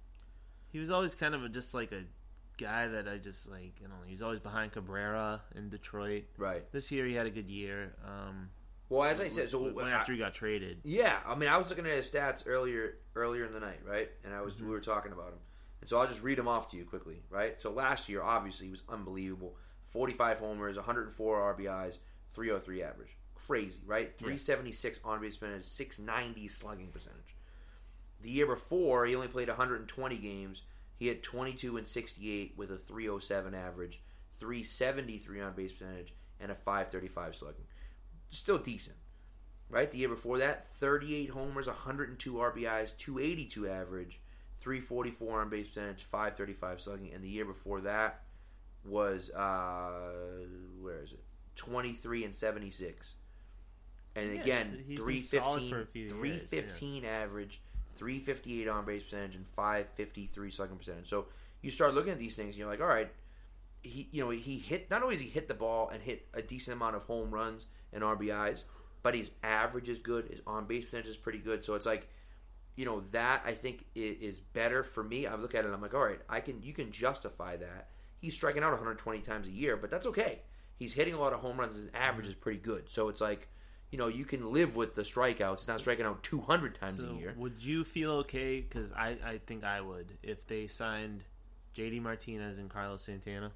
he was always kind of a, just like a guy that I just like. You know, he was always behind Cabrera in Detroit. right. This year he had a good year. Um, Well, as I said, so when, I- after he got traded, yeah, I mean, I was looking at his stats earlier earlier in the night, right? And I was Mm-hmm. we were talking about him, and so I'll just read them off to you quickly, right? So last year, obviously, he was unbelievable: forty-five homers, one hundred four R B Is, three oh three average, crazy, right? three seventy-six on base percentage, six ninety slugging percentage. The year before, he only played one hundred twenty games. He had twenty-two and sixty-eight with a three oh seven average, three seventy-three on base percentage, and a five thirty-five slugging. Still decent. Right, the year before that, thirty-eight homers, one hundred two R B Is, two eighty-two average, three forty-four on base percentage, five thirty-five slugging, and the year before that was uh, where is it? twenty-three and seventy-six. And Yeah, again, he's three been solid fifteen, for a few three years, fifteen average, three fifty-eight on base percentage, and five fifty-three slugging percentage. So you start looking at these things, and you're like, all right, he you know he hit not only has he hit the ball and hit a decent amount of home runs and R B Is, but his average is good, his on base percentage is pretty good. So it's like, you know, that I think is better for me. I look at it and I'm like, all right, I can you can justify that. He's striking out one hundred twenty times a year, but that's okay. He's hitting a lot of home runs. His average is pretty good. So it's like, you know, you can live with the strikeouts, not striking out two hundred times So a year. would you feel okay? Because I, I think I would if they signed J D Martinez and Carlos Santana.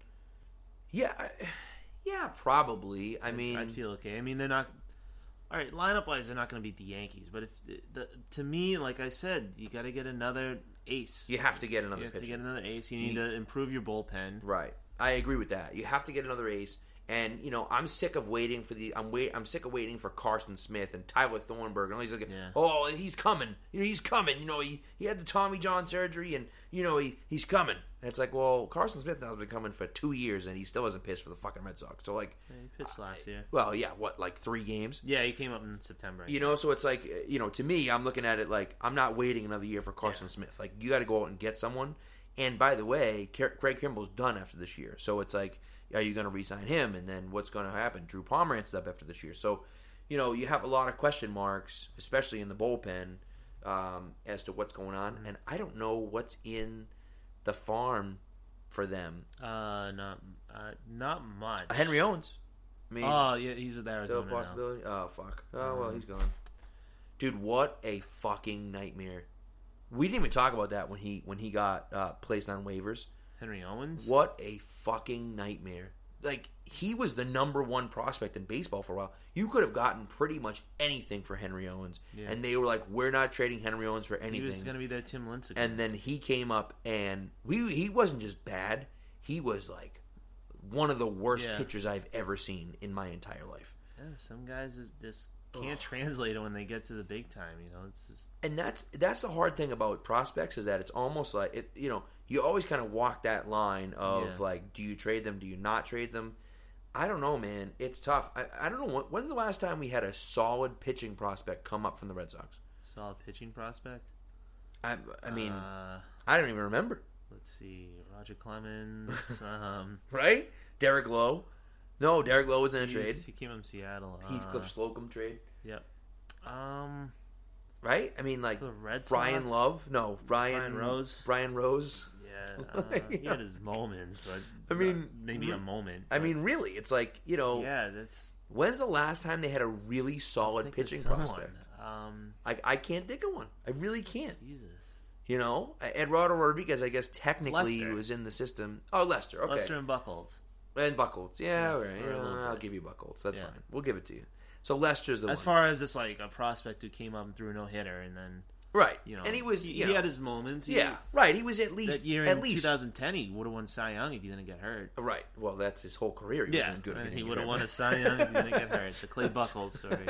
Yeah, I- yeah, probably. I mean, I'd feel okay. I mean, they're not. All right, lineup wise, they're not going to beat the Yankees. But if the, the, to me, like I said, you got to get another ace. you have to get another You have pitcher. to get another ace. You need You- to improve your bullpen. Right. I agree with that. You have to get another ace. And, you know, I'm sick of waiting for the I'm wait I'm sick of waiting for Carson Smith and Tyler Thornburg and all these like, Yeah. oh, he's coming. You know, he's coming. You know, he, he had the Tommy John surgery and, you know, he he's coming. And it's like, well, Carson Smith now has been coming for two years and he still hasn't pitched for the fucking Red Sox. So like, Yeah, he pitched last year. well, yeah, what, like three games? Yeah, he came up in September. I You think. know, so it's like, you know, to me, I'm looking at it like I'm not waiting another year for Carson Yeah. Smith. Like, you got to go out and get someone. And by the way, Car- Craig Kimball's done after this year. So it's like, are you going to re-sign him? And then what's going to happen? Drew Pomerantz's up after this year. So, you know, you have a lot of question marks, especially in the bullpen, um, as to what's going on. Mm-hmm. And I don't know what's in the farm for them. Uh, not uh, not much. Henry Owens. I mean, Oh yeah, he's with still Arizona a possibility. Oh, fuck. Oh, well, Um, he's gone. Dude, what a fucking nightmare. We didn't even talk about that when he when he got uh, placed on waivers. now. Henry Owens. What a fucking nightmare. Like, he was the number one prospect in baseball for a while. You could have gotten pretty much anything for Henry Owens. Yeah. And they were like, we're not trading Henry Owens for He anything. was going to be their Tim Lincecum. And then he came up and we he wasn't just bad. He was like one of the worst Yeah. pitchers I've ever seen in my entire life. Yeah, some guys is, just can't translate it when they get to the big time. You know, it's just And that's that's the hard thing about prospects is that it's almost like it. You know, you always kind of walk that line of Yeah. like, do you trade them? Do you not trade them? I don't know, man. It's tough. I, I don't know. When's the last time we had a solid pitching prospect come up from the Red Sox? solid pitching prospect. I, I mean, uh, I don't even remember. let's see, Roger Clemens. um, Right? Derek Lowe. No, Derek Lowe was in a he's- trade. He came from Seattle. Heathcliff Uh, Slocum trade. Yep. Um, Right? I mean, like the Red Sox. Brian Love. No, Brian Brian Rose. Brian Rose. Yeah, uh, he had his moments, but I mean, uh, maybe a moment. I but- mean, really, it's like, you know, yeah, that's when's the last time they had a really solid think of pitching someone. prospect? Um, I, I can't think of one. I really can't. Jesus. You know, Eduardo Rodriguez, I guess technically Lester. was in the system. Oh, Lester, okay, Lester and Buckles. and Buckles, yeah, Yeah, all right. for a Yeah, little I'll bit. give you Buckles. That's Yeah. fine. We'll give it to you. So Lester's the As one, far as just like a prospect who came up and threw a no hitter, and then right? you know, and he was, he, you he know, had his moments. He- yeah, right. He was at least that year at in least twenty ten, he would have won Cy Young if he didn't get hurt. right. Well, that's his whole career. He Yeah, would've been good if and he he didn't would have get won hurt. a Cy Young if he didn't get hurt. The Clay Buckles story.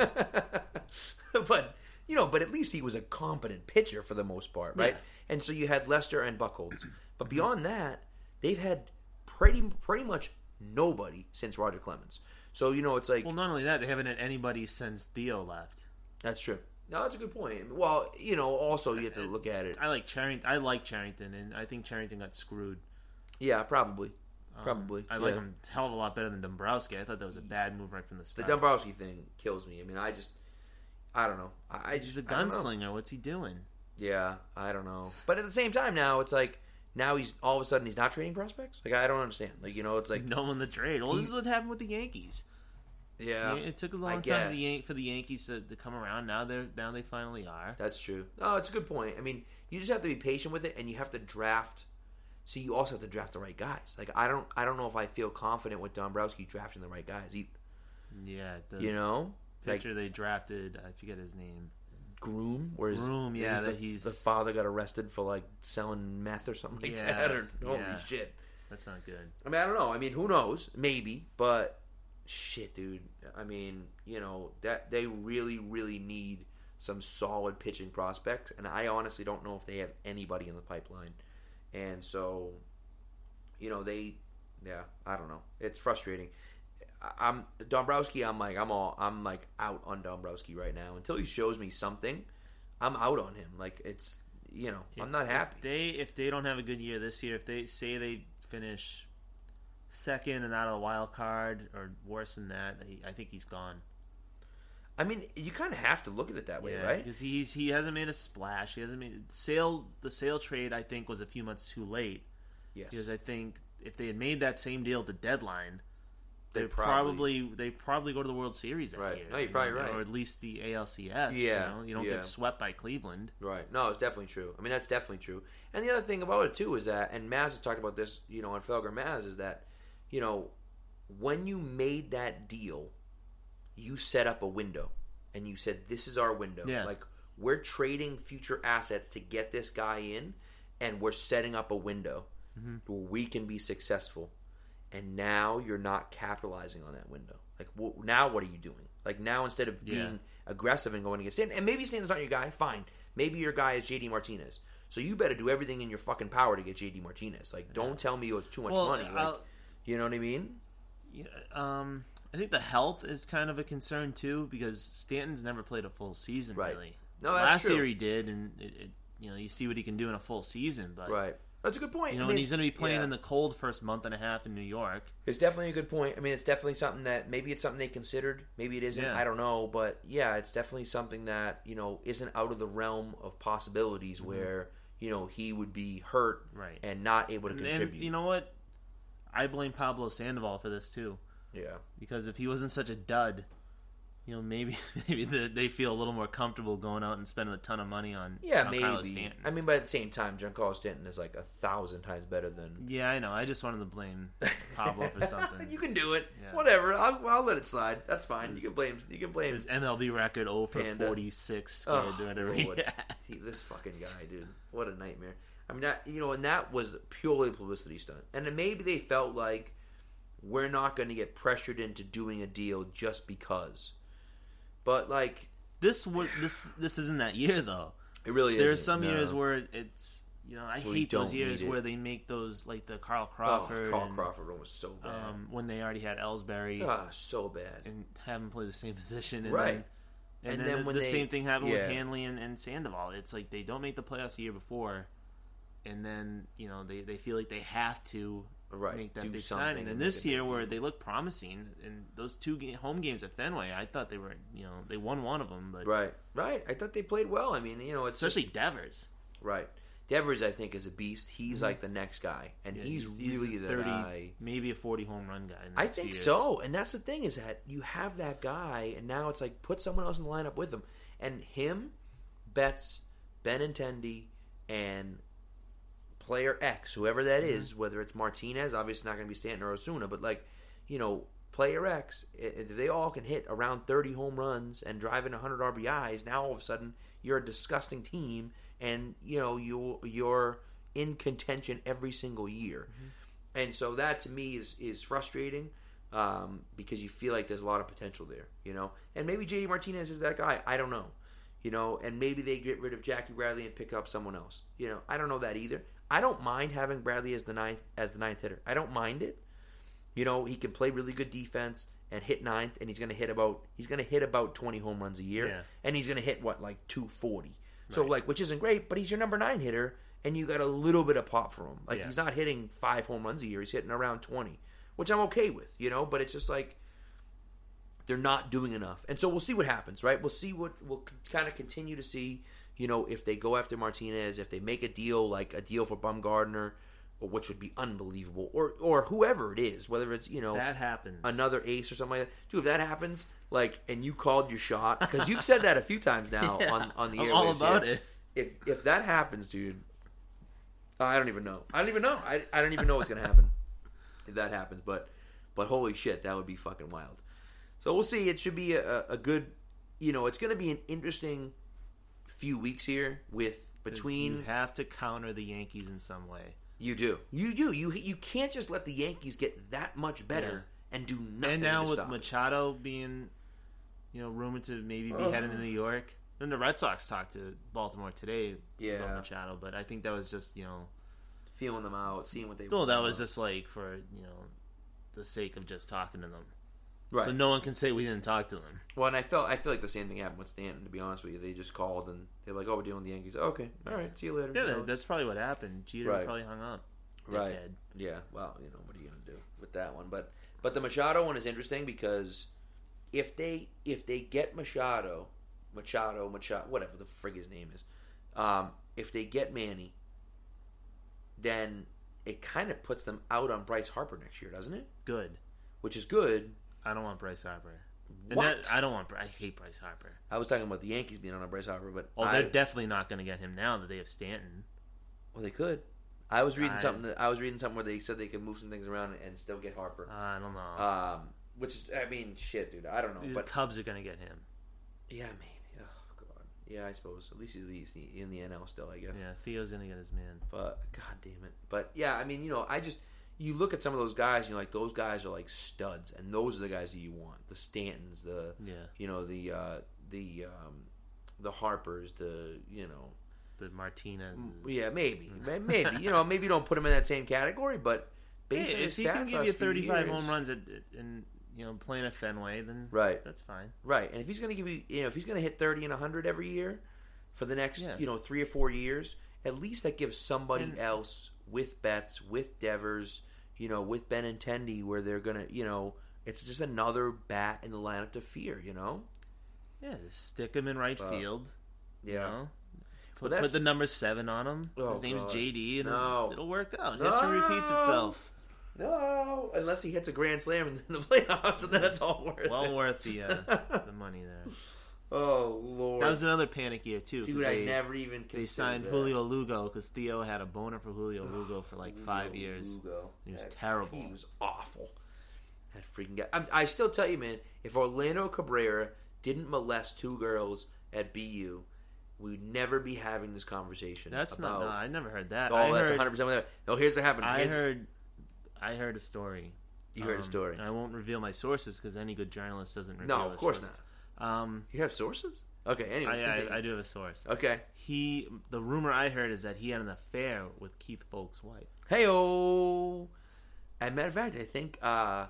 But you know, but at least he was a competent pitcher for the most part, right? Yeah. And so you had Lester and Buckles, but beyond that, they've had pretty pretty much nobody since Roger Clemens. So you know, it's like Well, not only that, they haven't had anybody since Theo left. that's true. No, that's a good point. Well, you know, also you have to look at it. I like Charrington. I like Charrington, and I think Charrington got screwed. Yeah, probably, Um, probably. I like yeah. him a hell of a lot better than Dombrowski. I thought that was a bad move right from the The start. Dombrowski thing kills me. I mean, I just, I don't know. I, I He's just the I don't know. gunslinger. What's he doing? Yeah, I don't know. But at the same time, now it's like now he's all of a sudden he's not trading prospects. Like I don't understand. Like you know, it's like No one the trade. Well, this He- is what happened with the Yankees. yeah, Yeah, it took a I long time for guess. the, Yan- for the Yankees to, to come around. Now they're now they finally are. that's true. No, it's a good point. I mean, you just have to be patient with it, and you have to draft. So you also have to draft the right guys. Like I don't, I don't know if I feel confident with Dombrowski drafting the right guys. He, Yeah, the you know, like pitcher they drafted, I forget his name. Groom, whereas Groom, yeah, he's the, that he's- the father got arrested for like selling meth or something like Yeah, that. Or holy yeah. shit. That's not good. I mean, I don't know. I mean, who knows? Maybe, but shit, dude. I mean, you know that they really, really need some solid pitching prospects, and I honestly don't know if they have anybody in the pipeline. And so, you know, they, yeah, I don't know. It's frustrating. I, I'm Dombrowski. I'm like, I'm all, I'm like out on Dombrowski right now until he shows me something. I'm out on him. Like it's, you know, if, I'm not happy. If they if they don't have a good year this year, if they say they finish second and out of the wild card or worse than that, I think he's gone. I mean, you kind of have to look at it that way, yeah, right? Because he's he hasn't made a splash. He hasn't made sale. The sale trade I think was a few months too late. Yes, because I think if they had made that same deal at the deadline, they They'd probably they probably go to the World Series that right. year. No, you're probably know, right, or at least the A L C S. Yeah, you, know? You don't yeah. get swept by Cleveland. Right. No, it's definitely true. I mean, that's definitely true. And the other thing about it too is that, and Maz has talked about this, you know, on Felger Maz, is that, you know, when you made that deal, you set up a window. And you said, this is our window. Yeah. Like, we're trading future assets to get this guy in, and we're setting up a window mm-hmm. where we can be successful. And now you're not capitalizing on that window. Like, well, now what are you doing? Like, now instead of being yeah. aggressive and going against Stanton, and maybe Stanton's not your guy, fine. Maybe your guy is J D Martinez. So you better do everything in your fucking power to get J D Martinez. Like, don't yeah. tell me it's too much well, money. Like, I'll, you know what I mean? Yeah, um... I think the health is kind of a concern too because Stanton's never played a full season right. really. No, that's Last true. year he did, and it, it, you know you see what he can do in a full season. But right, that's a good point. You know, I mean, and he's going to be playing yeah. in the cold first month and a half in New York. It's definitely a good point. I mean, it's definitely something that maybe it's something they considered, maybe it isn't. Yeah. I don't know, but yeah, it's definitely something that you know isn't out of the realm of possibilities mm-hmm. where you know he would be hurt right. and not able to and, contribute. And you know what? I blame Pablo Sandoval for this too. Yeah, because if he wasn't such a dud, you know, maybe maybe the, they feel a little more comfortable going out and spending a ton of money on yeah, on maybe. Carlos Stanton. I mean, but at the same time, Giancarlo Stanton is like a thousand times better than. Yeah, I know. I just wanted to blame Pablo for something. You can do it. Yeah. Whatever. I'll, I'll let it slide. That's fine. His, you can blame. You can blame his M L B record zero for Panda. forty-six. Oh, whatever. Lord. He, this fucking guy, dude. What a nightmare. I mean, that you know, and that was purely a publicity stunt. And then maybe they felt like. We're not going to get pressured into doing a deal just because. But like this, this this isn't that year though. It really is. There's some no. years where it's you know I we hate those years where they make those like the Carl Crawford. Oh, Carl and, Crawford one was so bad. Um, when they already had Ellsbury. Ah, so bad. And have him play the same position. And right. Then, and, and then, then when the they, same thing happened yeah. with Hanley and, and Sandoval. It's like they don't make the playoffs the year before, and then you know they, they feel like they have to. Right. Make that Do big something signing. And and this year, where deal. they look promising, and those two game, home games at Fenway, I thought they were, you know, they won one of them. But right, right. I thought they played well. I mean, you know, it's especially just, Devers. Right. Devers, I think, is a beast. He's mm-hmm. like the next guy, and yeah, he's, he's really the thirty, guy. Maybe a forty home run guy. I think so. And that's the thing is that you have that guy, and now it's like put someone else in the lineup with him, and him, Betts, Benintendi, and. Player X, whoever that mm-hmm. is, whether it's Martinez, obviously not going to be Stanton or Osuna, but like, you know, Player X, if they all can hit around thirty home runs and drive in one hundred R B Is, now all of a sudden you're a disgusting team, and you know you you're in contention every single year, mm-hmm. and so that to me is is frustrating um, because you feel like there's a lot of potential there, you know, and maybe J D Martinez is that guy. I don't know, you know, and maybe they get rid of Jackie Bradley and pick up someone else, you know. I don't know that either. I don't mind having Bradley as the ninth as the ninth hitter. I don't mind it. You know, he can play really good defense and hit ninth, and he's going to hit about he's going to hit about twenty home runs a year, yeah. and he's going to hit what like two forty. So right. like, which isn't great, but he's your number nine hitter, and you got a little bit of pop for him. Like yeah. he's not hitting five home runs a year; he's hitting around twenty, which I'm okay with. You know, but it's just like they're not doing enough, and so we'll see what happens. Right? We'll see what we'll kind of continue to see. You know, if they go after Martinez, if they make a deal like a deal for Bumgarner, or which would be unbelievable, or or whoever it is, whether it's you know that happens, another ace or something like that. Dude, if that happens, like, and you called your shot because you've said that a few times now yeah, on on the air. I'm all about yeah. it. If if that happens, dude, I don't even know. I don't even know. I I don't even know what's gonna happen if that happens. But but holy shit, that would be fucking wild. So we'll see. It should be a, a good, you know, it's gonna be an interesting few weeks here with between you have to counter the Yankees in some way. You do. You do. You you can't just let the Yankees get that much better yeah. and do nothing. And now to with stop Machado being, you know, rumored to maybe be oh. heading to New York. Then the Red Sox talked to Baltimore today Yeah. about Machado, but I think that was just, you know, feeling them out, seeing what they. well, that was just like for, you know, the sake of just talking to them. right. So no one can say we didn't talk to them. Well, and I felt I feel like the same thing happened with Stanton. To be honest with you, they just called and they're like, "Oh, we're dealing with the Yankees." Okay, all right, see you later. Yeah, You know, that, that's probably what happened. Jeter Right. probably hung up. Right. Dickhead. Yeah. Well, you know, what are you gonna do with that one? But but the Machado one is interesting because if they if they get Machado, Machado, Machado, whatever the frig his name is, um, if they get Manny, then it kind of puts them out on Bryce Harper next year, doesn't it? Good. Which is good. I don't want Bryce Harper. And What? that- I don't want. I hate Bryce Harper. I was talking about the Yankees being on Bryce Harper, but Oh, I, they're definitely not going to get him now that they have Stanton. well, they could. I was reading I- something. That, I was reading something where they said they could move some things around and still get Harper. I don't know. Um, which is, I mean, shit, dude. I don't know, the but Cubs are going to get him. yeah, maybe. Oh god, yeah, I suppose. At least he's in the N L still, I guess. Yeah, Theo's going to get his man. But god damn it. But yeah, I mean, you know, I just you look at some of those guys, and you're like, those guys are like studs, and those are the guys that you want. The Stantons, the Yeah, you know, the uh, the um, the Harpers, the you know. the Martinez. Yeah, maybe, maybe you know, maybe you don't put him in that same category, but based Hey, on if his he can stats give last you few thirty-five years- home runs at, and you know playing at Fenway, then right, that's fine. right, and if he's going to give you, you know, if he's going to hit thirty and a hundred every year for the next, Yeah. you know, three or four years, at least that gives somebody And- else with Betts, with Devers, you know, with Benintendi, where they're going to, you know, it's just another bat in the lineup to fear, you know. Yeah, just stick him in right Uh, field. You yeah. know? Put, Well, that's- put the number seven on him. Oh, His name's God. J D, and No. it'll, it'll work out. No. History repeats itself. No, unless he hits a grand slam in the playoffs, and then it's all worth Well it. worth the uh, the money there. Oh Lord, That was another panic year too. 'cause dude. they, I never even they considered signed that. Julio Lugo because Theo had a boner for Julio Lugo for like Julio five years. Lugo. He was That- terrible. He was awful. That freaking guy. I, I still tell you, man. If Orlando Cabrera didn't molest two girls at B U, we'd never be having this conversation. That's about, not. No, I never heard that. Oh, I that's heard, one hundred percent what happened. No, here's what happened. I Here's- heard. I heard a story. You heard a Um, story. I won't reveal my sources because any good journalist doesn't reveal. No, of their course sources. not. Um, You have sources? Okay. Anyways, I, continue. I, I do have a source. Okay. He, the rumor I heard is that he had an affair with Keith Folk's wife. Hey oh. As a matter of fact, I think uh,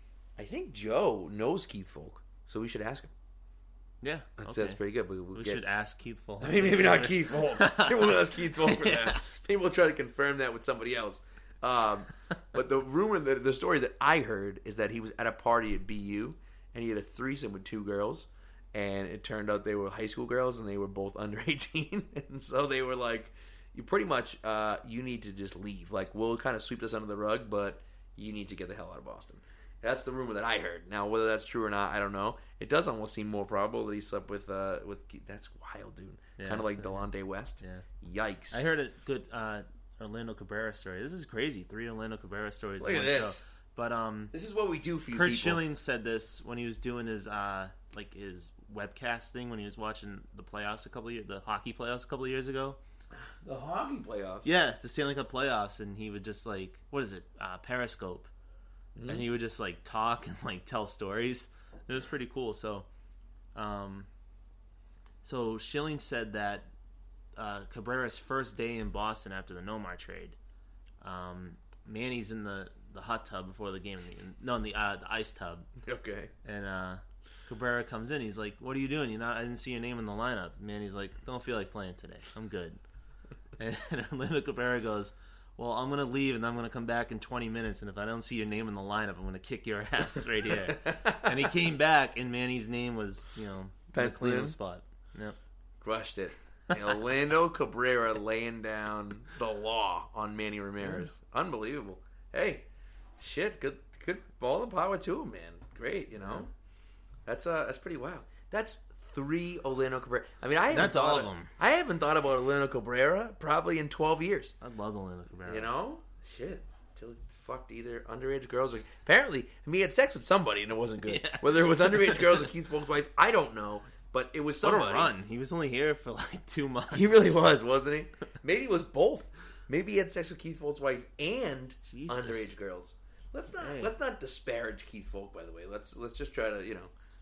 I think Joe knows Keith Folk, so we should ask him. Yeah, That's, okay. that's pretty good. We, we'll We get, should ask Keith Folk. I mean, maybe not Keith Folk. Maybe we'll ask Keith Folk for Yeah. that. Maybe we'll try to confirm that with somebody else. Um, but the rumor, that the story that I heard is that he was at a party at B U and he had a threesome with two girls, and it turned out they were high school girls and they were both under eighteen, and so they were like, "You pretty much, uh, you need to just leave. Like, we'll kind of sweep this under the rug, but you need to get the hell out of Boston." That's the rumor that I heard. Now, whether that's true or not, I don't know. It does almost seem more probable that he slept with uh, with. That's wild, dude. Yeah, kind of like so- Delonte West. Yeah. Yikes! I heard a good uh, Orlando Cabrera story. This is crazy. Three Orlando Cabrera stories. Look in at one this. show. But um, This is what we do for you Kurt people. Schilling said this when he was doing his uh, like his webcast thing when he was watching the playoffs a couple of years, the hockey playoffs a couple of years ago. The hockey playoffs. Yeah, the Stanley Cup playoffs, and he would just like, what is it, uh, Periscope, Mm-hmm. and he would just like talk and like tell stories. It was pretty cool. So, um, so Schilling said that uh, Cabrera's first day in Boston after the Nomar trade, um, Manny's in the, the hot tub before the game, no, in the uh, the ice tub, Okay. and uh, Cabrera comes in. He's like, "What are you doing? You not? I didn't see your name in the lineup." Manny's like, "Don't feel like playing today. I'm good." And Orlando Cabrera goes, "Well, I'm gonna leave and I'm gonna come back in twenty minutes. And if I don't see your name in the lineup, I'm gonna kick your ass right here." And he came back, and Manny's name was, you know, in the Penciled cleanup in? spot. Yep. Crushed it. And Orlando Cabrera laying down the law on Manny Ramirez. Unbelievable. Hey, shit, good, good. All the power to him, man. Great, you know. That's uh, that's pretty wild. That's three Orlando Cabrera. I mean, I haven't That's thought all of, of them. I haven't thought about Orlando Cabrera probably in twelve years. I love Orlando Cabrera. You know, shit. Till he fucked either underage girls or apparently I mean, he had sex with somebody and it wasn't good. Yeah. Whether it was underage girls or Keith Folk's wife, I don't know. But it was What somebody. a run! He was only here for like two months. He really was, wasn't he? Maybe it was both. Maybe he had sex with Keith Folk's wife and Jesus. underage girls. Let's not Hey. let's not disparage Keith Folk. By the way, let's let's just try to you know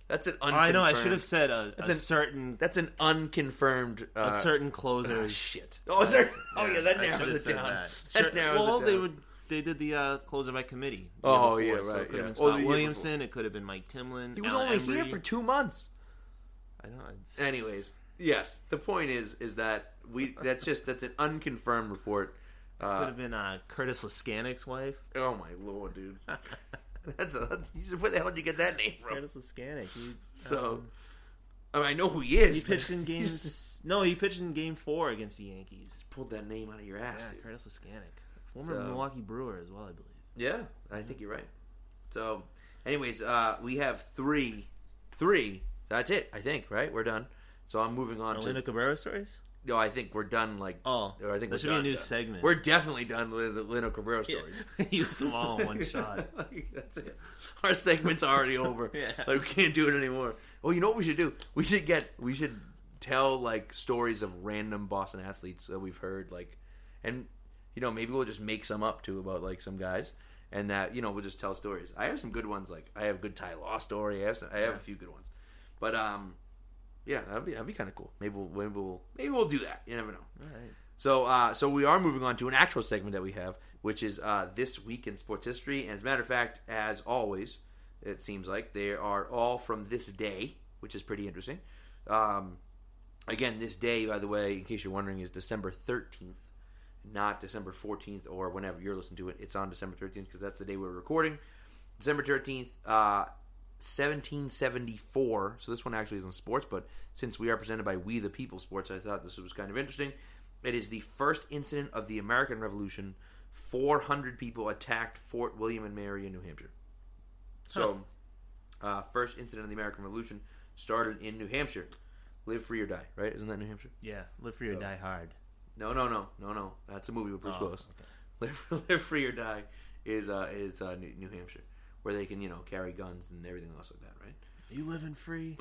That's an Oh, unconfirmed. I know. I should have said a, That's a an- certain That's an unconfirmed. Uh, a certain closer. ah, shit. Oh, is there? Oh, yeah. That I narrows should've it said down. That. That Sure. narrows Well, it they down. would. They did the uh, closer by committee. the Oh, year yeah, before, so right, it could yeah. have been Oh, Scott the year Williamson. It could have been Mike Timlin. He was Alan only Embry. here for two months. I know. It's, Anyways, yes. The point is, is that we. That's just that's an unconfirmed report. could Uh, have been uh, Curtis Laskanik's wife. oh my lord, dude. That's a. That's, you should, where the hell did you get that name from? Curtis Laskanik. He, So, um, I mean, I know who he is. he but pitched in games. No, he pitched in Game Four against the Yankees. Pulled that name out of your ass, Yeah, dude. Curtis Laskanik, former So- Milwaukee Brewer as well, I believe. Yeah, I think you're right. So, anyways, uh, we have three, three. That's it. I think right. We're done. So I'm moving on Orlando to. Cabrera stories. No, I think we're done. Like, Oh, or I think that we're should be a done, new done. segment. We're definitely done with the Lino Cabrera Yeah. stories. Use them all in one shot. Like, that's it. Our segment's already over. Yeah. Like we can't do it anymore. Well, you know what we should do? We should get. We should tell like stories of random Boston athletes that we've heard. Like, and you know maybe we'll just make some up too about like some guys, and that you know we'll just tell stories. I have some good ones. Like I have a good Ty Law story. I have some, I have a few good ones, but um. Yeah, that'd be that'd be kind of cool. Maybe we'll, maybe we'll maybe we'll do that. You never know. All right. So uh, so we are moving on to an actual segment that we have, which is uh, This Week in Sports History. And as a matter of fact, as always, it seems like they are all from this day, which is pretty interesting. Um, again, this day, by the way, in case you're wondering, is December thirteenth, not December fourteenth or whenever you're listening to it. It's on December thirteenth because that's the day we're recording. December thirteenth, uh, seventeen seventy-four. So this one actually isn't sports, but since we are presented by We the People Sports, I thought this was kind of interesting. It is the first incident of the American Revolution. four hundred people attacked Fort William and Mary in New Hampshire. So, uh, first incident of the American Revolution started in New Hampshire. Live free or die, right? Isn't that New Hampshire? Yeah, live free or Oh. die hard. No, no, no, no, no. That's a movie with Bruce Oh, Willis. okay. Live, Live Free or Die is uh, is uh, New, New Hampshire, where they can you know carry guns and everything else like that, right? You living free?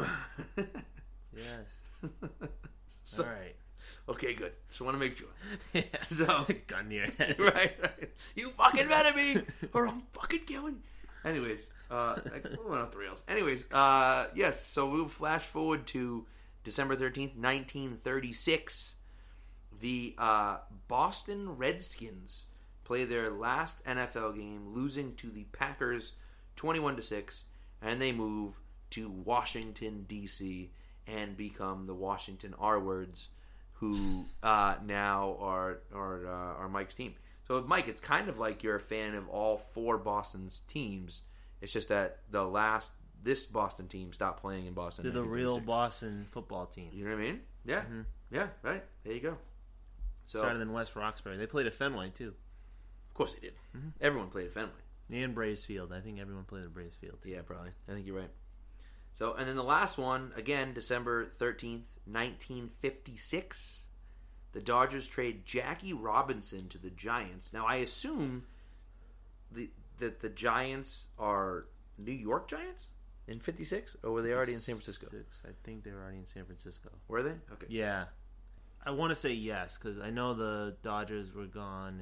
Yes. So, All right. okay, good. Just want to make sure. Yeah. So, Gun to your head. right, right. You fucking better be, or I'm fucking killing you. Anyways, uh, I went off the rails. Anyways, uh, yes. So we'll flash forward to December thirteenth, nineteen thirty-six. The uh, Boston Redskins play their last N F L game, losing to the Packers twenty-one to six, and they move to Washington D C and become the Washington R-Words, who uh, now are are uh, are Mike's team. So, Mike, it's kind of like you're a fan of all four Boston's teams. It's just that the last this Boston team stopped playing in Boston. They're in the real nineteen thirty-six. Boston football team. You know what I mean? Yeah, Mhm. yeah, right. There you go. So, Started in West Roxbury. They played at Fenway, too. of course they did. Mhm. Everyone played at Fenway. And Braves Field. I think everyone played at Braves Field. Yeah, probably. I think you're right. So, and then the last one, again, December thirteenth, nineteen fifty-six. The Dodgers trade Jackie Robinson to the Giants. Now, I assume the, that the Giants are New York Giants in fifty-six? Or were they already in San Francisco? Six. I think they were already in San Francisco. Were they? Okay. Yeah. I want to say yes, because I know the Dodgers were gone.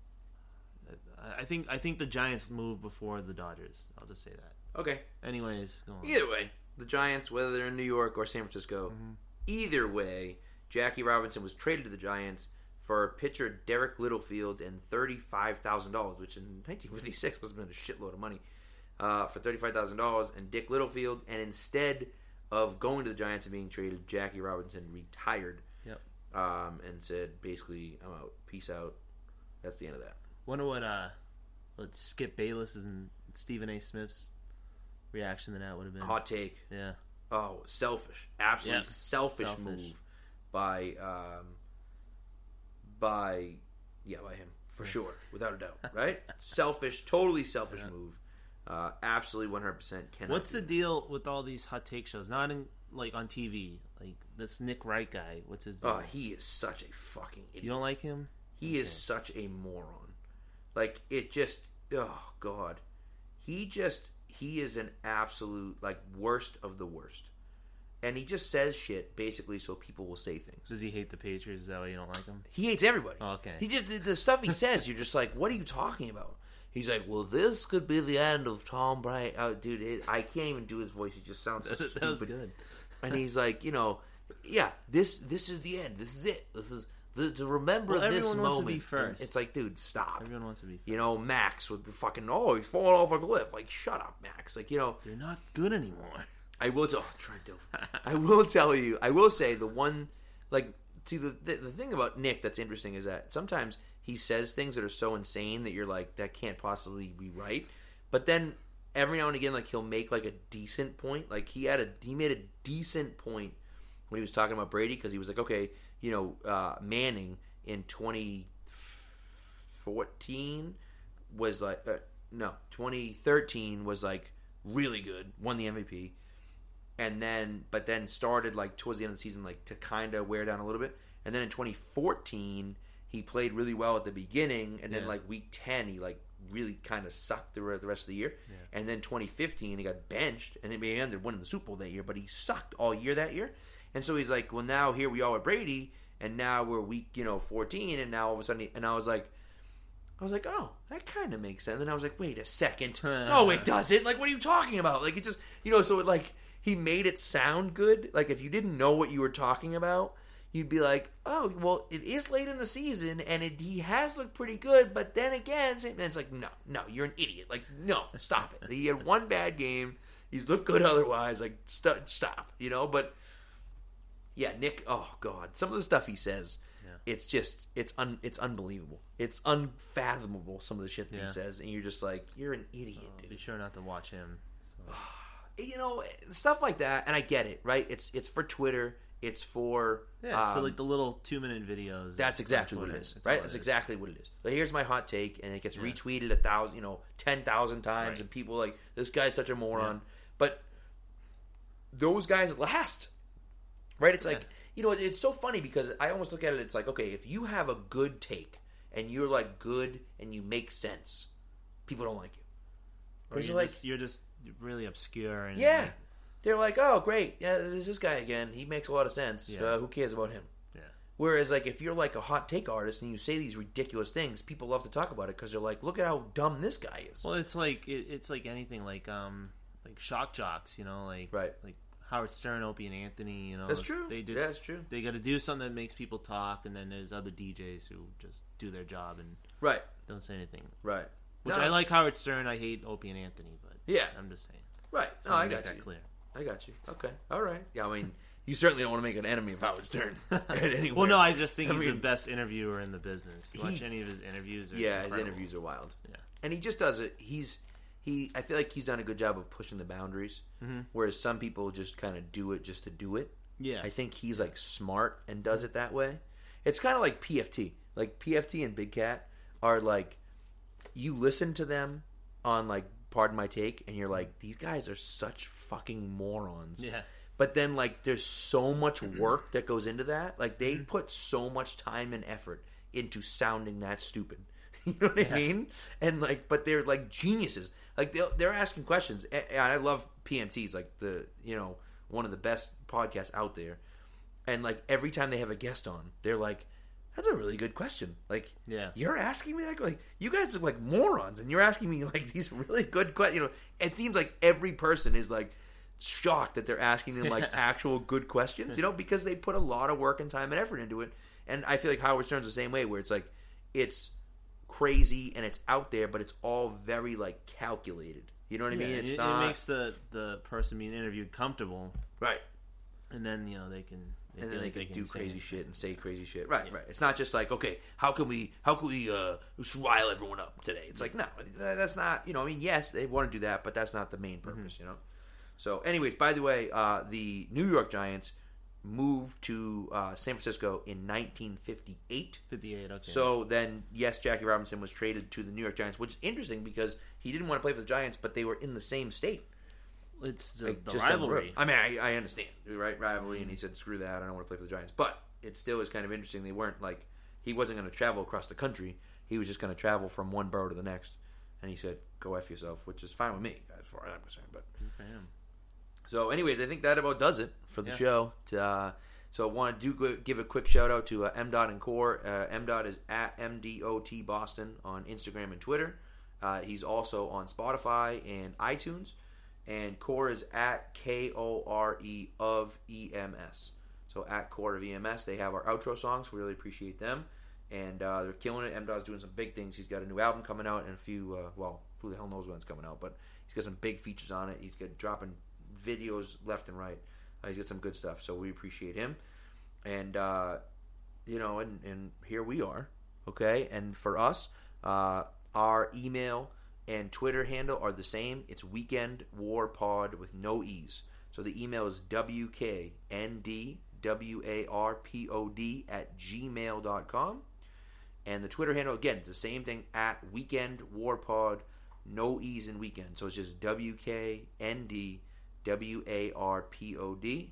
I- I think I think the Giants moved before the Dodgers. I'll just say that. Okay. Anyways, go on. Either way, the Giants, whether they're in New York or San Francisco, either way, Jackie Robinson was traded to the Giants for pitcher Derek Littlefield and thirty-five thousand dollars, which in nineteen fifty-six must have been a shitload of money, uh, for thirty-five thousand dollars, and Dick Littlefield. And instead of going to the Giants and being traded, Jackie Robinson retired. Yep. Um, and said, basically, I'm out. Peace out. That's the end of that. Wonder what uh, what Skip Bayless's and Stephen A. Smith's reaction to that would have been. Hot take. Yeah. Oh, selfish. Absolutely Yeah. selfish, Selfish. move by um by yeah, by him. For Yeah. sure. Without a doubt. Right? Selfish, totally selfish Yeah. move. Uh absolutely one hundred percent cannot. What's do the that. deal with all these hot take shows? Not in like on T V. Like this Nick Wright guy. What's his deal? Oh, he is such a fucking idiot. You don't like him? He is Okay. such a moron. Like it just oh god. He just he is an absolute like worst of the worst. And he just says shit basically so people will say things. Does he hate the Patriots? Is that why you don't like him? He hates everybody. Oh, okay. He just the, the stuff he says. You're just like, what are you talking about? he's like, well, this could be the end of Tom Brady. Oh, dude, it, I can't even do his voice. He just sounds so stupid. That was good. And he's like, you know, yeah, this this is the end. This is it. This is the, to remember well, this everyone moment. Wants to be first. And it's like, dude, stop. Everyone wants to be first. You know, Max with the fucking, oh, he's falling off a cliff. Like, shut up, Max. Like, you know. You're not good anymore. I will tell, oh, try to. I will tell you, I will say the one, like, see, the, the the thing about Nick that's interesting is that sometimes he says things that are so insane that you're like, that can't possibly be right. But then every now and again, like, he'll make, like, a decent point. Like, he had a, he made a decent point when he was talking about Brady, because he was like, okay, you know, uh, Manning in twenty fourteen was like, uh, no, twenty thirteen was like really good, won the M V P, and then, but then started like towards the end of the season, like to kind of wear down a little bit, and then in twenty fourteen he played really well at the beginning, and then yeah. like week ten he like really kind of sucked the the rest of the year, yeah. and then twenty fifteen he got benched, and he ended up winning the Super Bowl that year, but he sucked all year that year. And so he's like, well, now here we are with Brady, and now we're week, you know, fourteen, and now all of a sudden, he, and I was like, I was like, oh, that kind of makes sense. And I was like, wait a second, no, it doesn't. Like, what are you talking about? Like, it just, you know, so it, like, he made it sound good. Like, if you didn't know what you were talking about, you'd be like, oh, well, it is late in the season, and it, he has looked pretty good, but then again, and it's like, no, no, you're an idiot. Like, no, stop it. He had one bad game. He's looked good otherwise. Like, st- stop, you know, but. Yeah, Nick. Oh God, some of the stuff he says, yeah. it's just it's un, it's unbelievable. It's unfathomable. Some of the shit that yeah. he says, and you're just like, you're an idiot. Oh, dude. Be sure not to watch him. So. You know, stuff like that, and I get it, right? It's it's for Twitter. It's for yeah, it's um, for like the little two minute videos. That's exactly what it is, that's right? That's it exactly what it is. But here's my hot take, and it gets yeah. retweeted a thousand, you know, ten thousand times, right. and people are like, this guy's such a moron. Yeah. But those guys last, right? It's yeah. like. You know, it's so funny because I almost look at it, it's like, okay, if you have a good take and you're like good and you make sense, people don't like you. Or you're, like, just, you're just really obscure. And yeah. Like, they're like, oh, great. Yeah, there's this guy again. He makes a lot of sense. Yeah. Uh, who cares about him? Yeah. Whereas, like, if you're like a hot take artist and you say these ridiculous things, people love to talk about it because they're like, look at how dumb this guy is. Well, it's like it, it's like anything, like um, like shock jocks, you know, like right. like Howard Stern, Opie and Anthony, you know. That's true. They just, yeah, that's true. They got to do something that makes people talk, and then there's other D Js who just do their job and right. don't say anything. Right. Which no, I like Howard Stern. I hate Opie and Anthony, but yeah, I'm just saying. Right. So no, I make got that you. Clear. I got you. Okay. All right. Yeah, I mean, you certainly don't want to make an enemy of Howard Stern. anywhere. Well, no, I just think I he's mean, the best interviewer in the business. You watch he, any of his interviews? Yeah, incredible. his interviews are wild. Yeah, and he just does it. He's he. I feel like he's done a good job of pushing the boundaries, mm-hmm. whereas some people just kind of do it just to do it. Yeah, I think he's like smart and does it that way. It's kind of like P F T. Like P F T and Big Cat are like, you listen to them on like Pardon My Take, and you're like, these guys are such fucking morons. Yeah. But then, like, there's so much work that goes into that. Like, they put so much time and effort into sounding that stupid. You know what yeah. I mean? And, like, but they're, like, geniuses. Like, they're, they're asking questions. And I love P M Ts, like, the, you know, one of the best podcasts out there. And, like, every time they have a guest on, they're like, that's a really good question. Like, yeah. you're asking me that? Like, you guys look like morons, and you're asking me, like, these really good questions. You know, it seems like every person is, like, shocked that they're asking them like actual good questions, you know, because they put a lot of work and time and effort into it. And I feel like Howard Stern's the same way, where it's like it's crazy and it's out there, but it's all very like calculated. You know what yeah, I mean? It's it, not... it makes the the person being interviewed comfortable, right? And then you know they can they and then they, like can, they can do say crazy anything. shit and say crazy shit. Right, yeah. right. It's not just like, okay, how can we how can we uh, rile everyone up today? It's like, no, that's not. You know, I mean, yes, they want to do that, but that's not the main purpose. Mm-hmm. You know. So, anyways, by the way, uh, the New York Giants moved to uh, San Francisco in nineteen fifty-eight. fifty-eight, okay. So then, yes, Jackie Robinson was traded to the New York Giants, which is interesting because he didn't want to play for the Giants, but they were in the same state. It's the, like, the just down the rivalry. road. I mean, I, I understand, right? Rivalry, mm-hmm. and he said, screw that, I don't want to play for the Giants. But it still is kind of interesting. They weren't like, he wasn't going to travel across the country. He was just going to travel from one borough to the next. And he said, go F yourself, which is fine with me, as far as I'm concerned. But for him. So, anyways, I think that about does it for the yeah. show. Uh, so, I want to do give a quick shout out to uh, M. Dot and Core. Uh, M. Dot is at M D O T Boston on Instagram and Twitter. Uh, he's also on Spotify and iTunes. And Core is at K O R E of E M S. So at Core of E M S. They have our outro songs. We really appreciate them. And uh, they're killing it. M-Dawg's doing some big things. He's got a new album coming out and a few, uh, well, who the hell knows when it's coming out. But he's got some big features on it. He's got dropping videos left and right. Uh, he's got some good stuff. So we appreciate him. And, uh, you know, and, and here we are. Okay? And for us, uh, our email and Twitter handle are the same. It's Weekend War Pod with no E's. So the email is W K N D W A R P O D at gmail dot com. And the Twitter handle, again, it's the same thing, at Weekend War Pod, no E's in weekend. So it's just W K N D W A R P O D.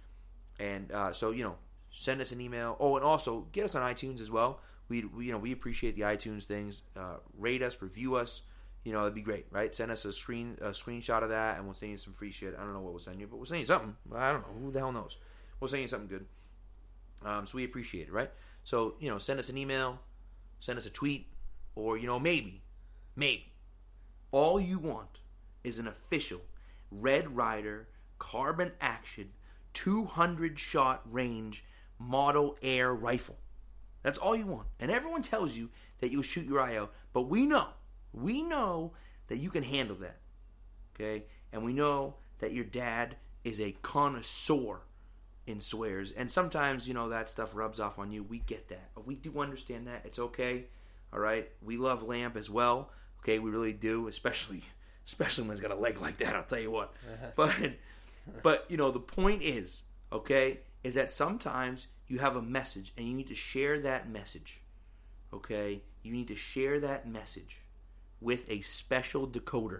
And uh, so, you know, send us an email. Oh, and also, get us on iTunes as well. We, we you know, we appreciate the iTunes things. Uh, rate us, review us. You know, it'd be great, right? Send us a screen a screenshot of that, and we'll send you some free shit. I don't know what we'll send you, but we'll send you something. I don't know. Who the hell knows? We'll send you something good. Um, so we appreciate it, right? So, you know, send us an email, send us a tweet, or, you know, maybe, maybe, all you want is an official Red Ryder carbon action two hundred shot range model air rifle. That's all you want. And everyone tells you that you'll shoot your eye out, but we know, we know that you can handle that, okay? And we know that your dad is a connoisseur in swears, and sometimes, you know, that stuff rubs off on you. We get that. We do understand that. It's okay, all right? We love Lamp as well, okay? We really do, especially especially when he's got a leg like that, I'll tell you what. But, but you know, the point is, okay, is that sometimes you have a message, and you need to share that message, okay? You need to share that message with a special decoder,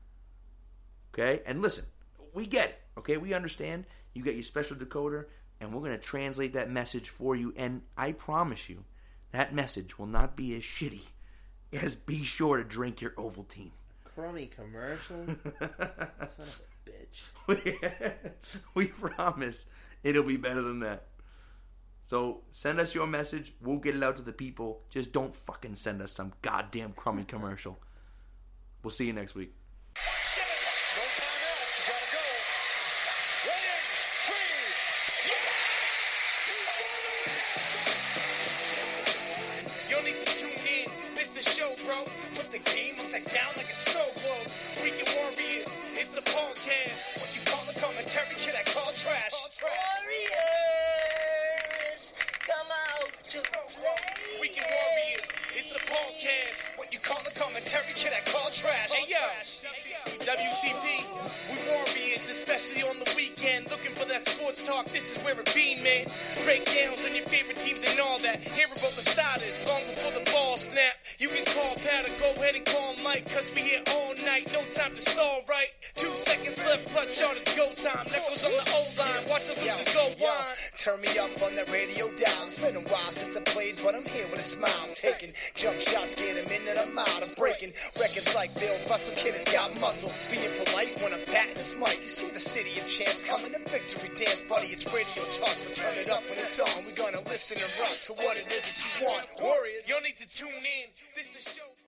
okay? And listen, we get it, okay? We understand. You get your special decoder, and we're going to translate that message for you, and I promise you, that message will not be as shitty as be sure to drink your Ovaltine. Crummy commercial? Son of a bitch. We promise it'll be better than that. So send us your message. We'll get it out to the people. Just don't fucking send us some goddamn crummy commercial. We'll see you next week. W C P, we warriors, especially on the weekend. Looking for that sports talk, this is where it be, man. Breakdowns on your favorite teams and all that. Hear about the starters, long before the ball snap. You can call Pat or go ahead and call Mike, cause we here all night, no time to stall, right? Two seconds left, clutch shot, it's go time. Knuckles on the O-line, watch the losers go wide. Turn me up on that radio dial. It's been a while since I played, but I'm here with a smile. Taking jump shots, get them in and I'm out. I'm breaking records like Bill Russell. Kid has got muscle. Being polite when I'm batting this mic. You see the city of champs coming to victory dance, buddy. It's radio talk, so turn it up when it's on. We're gonna listen and rock to what it is that you want. Warriors, you'll need to tune in. This is show.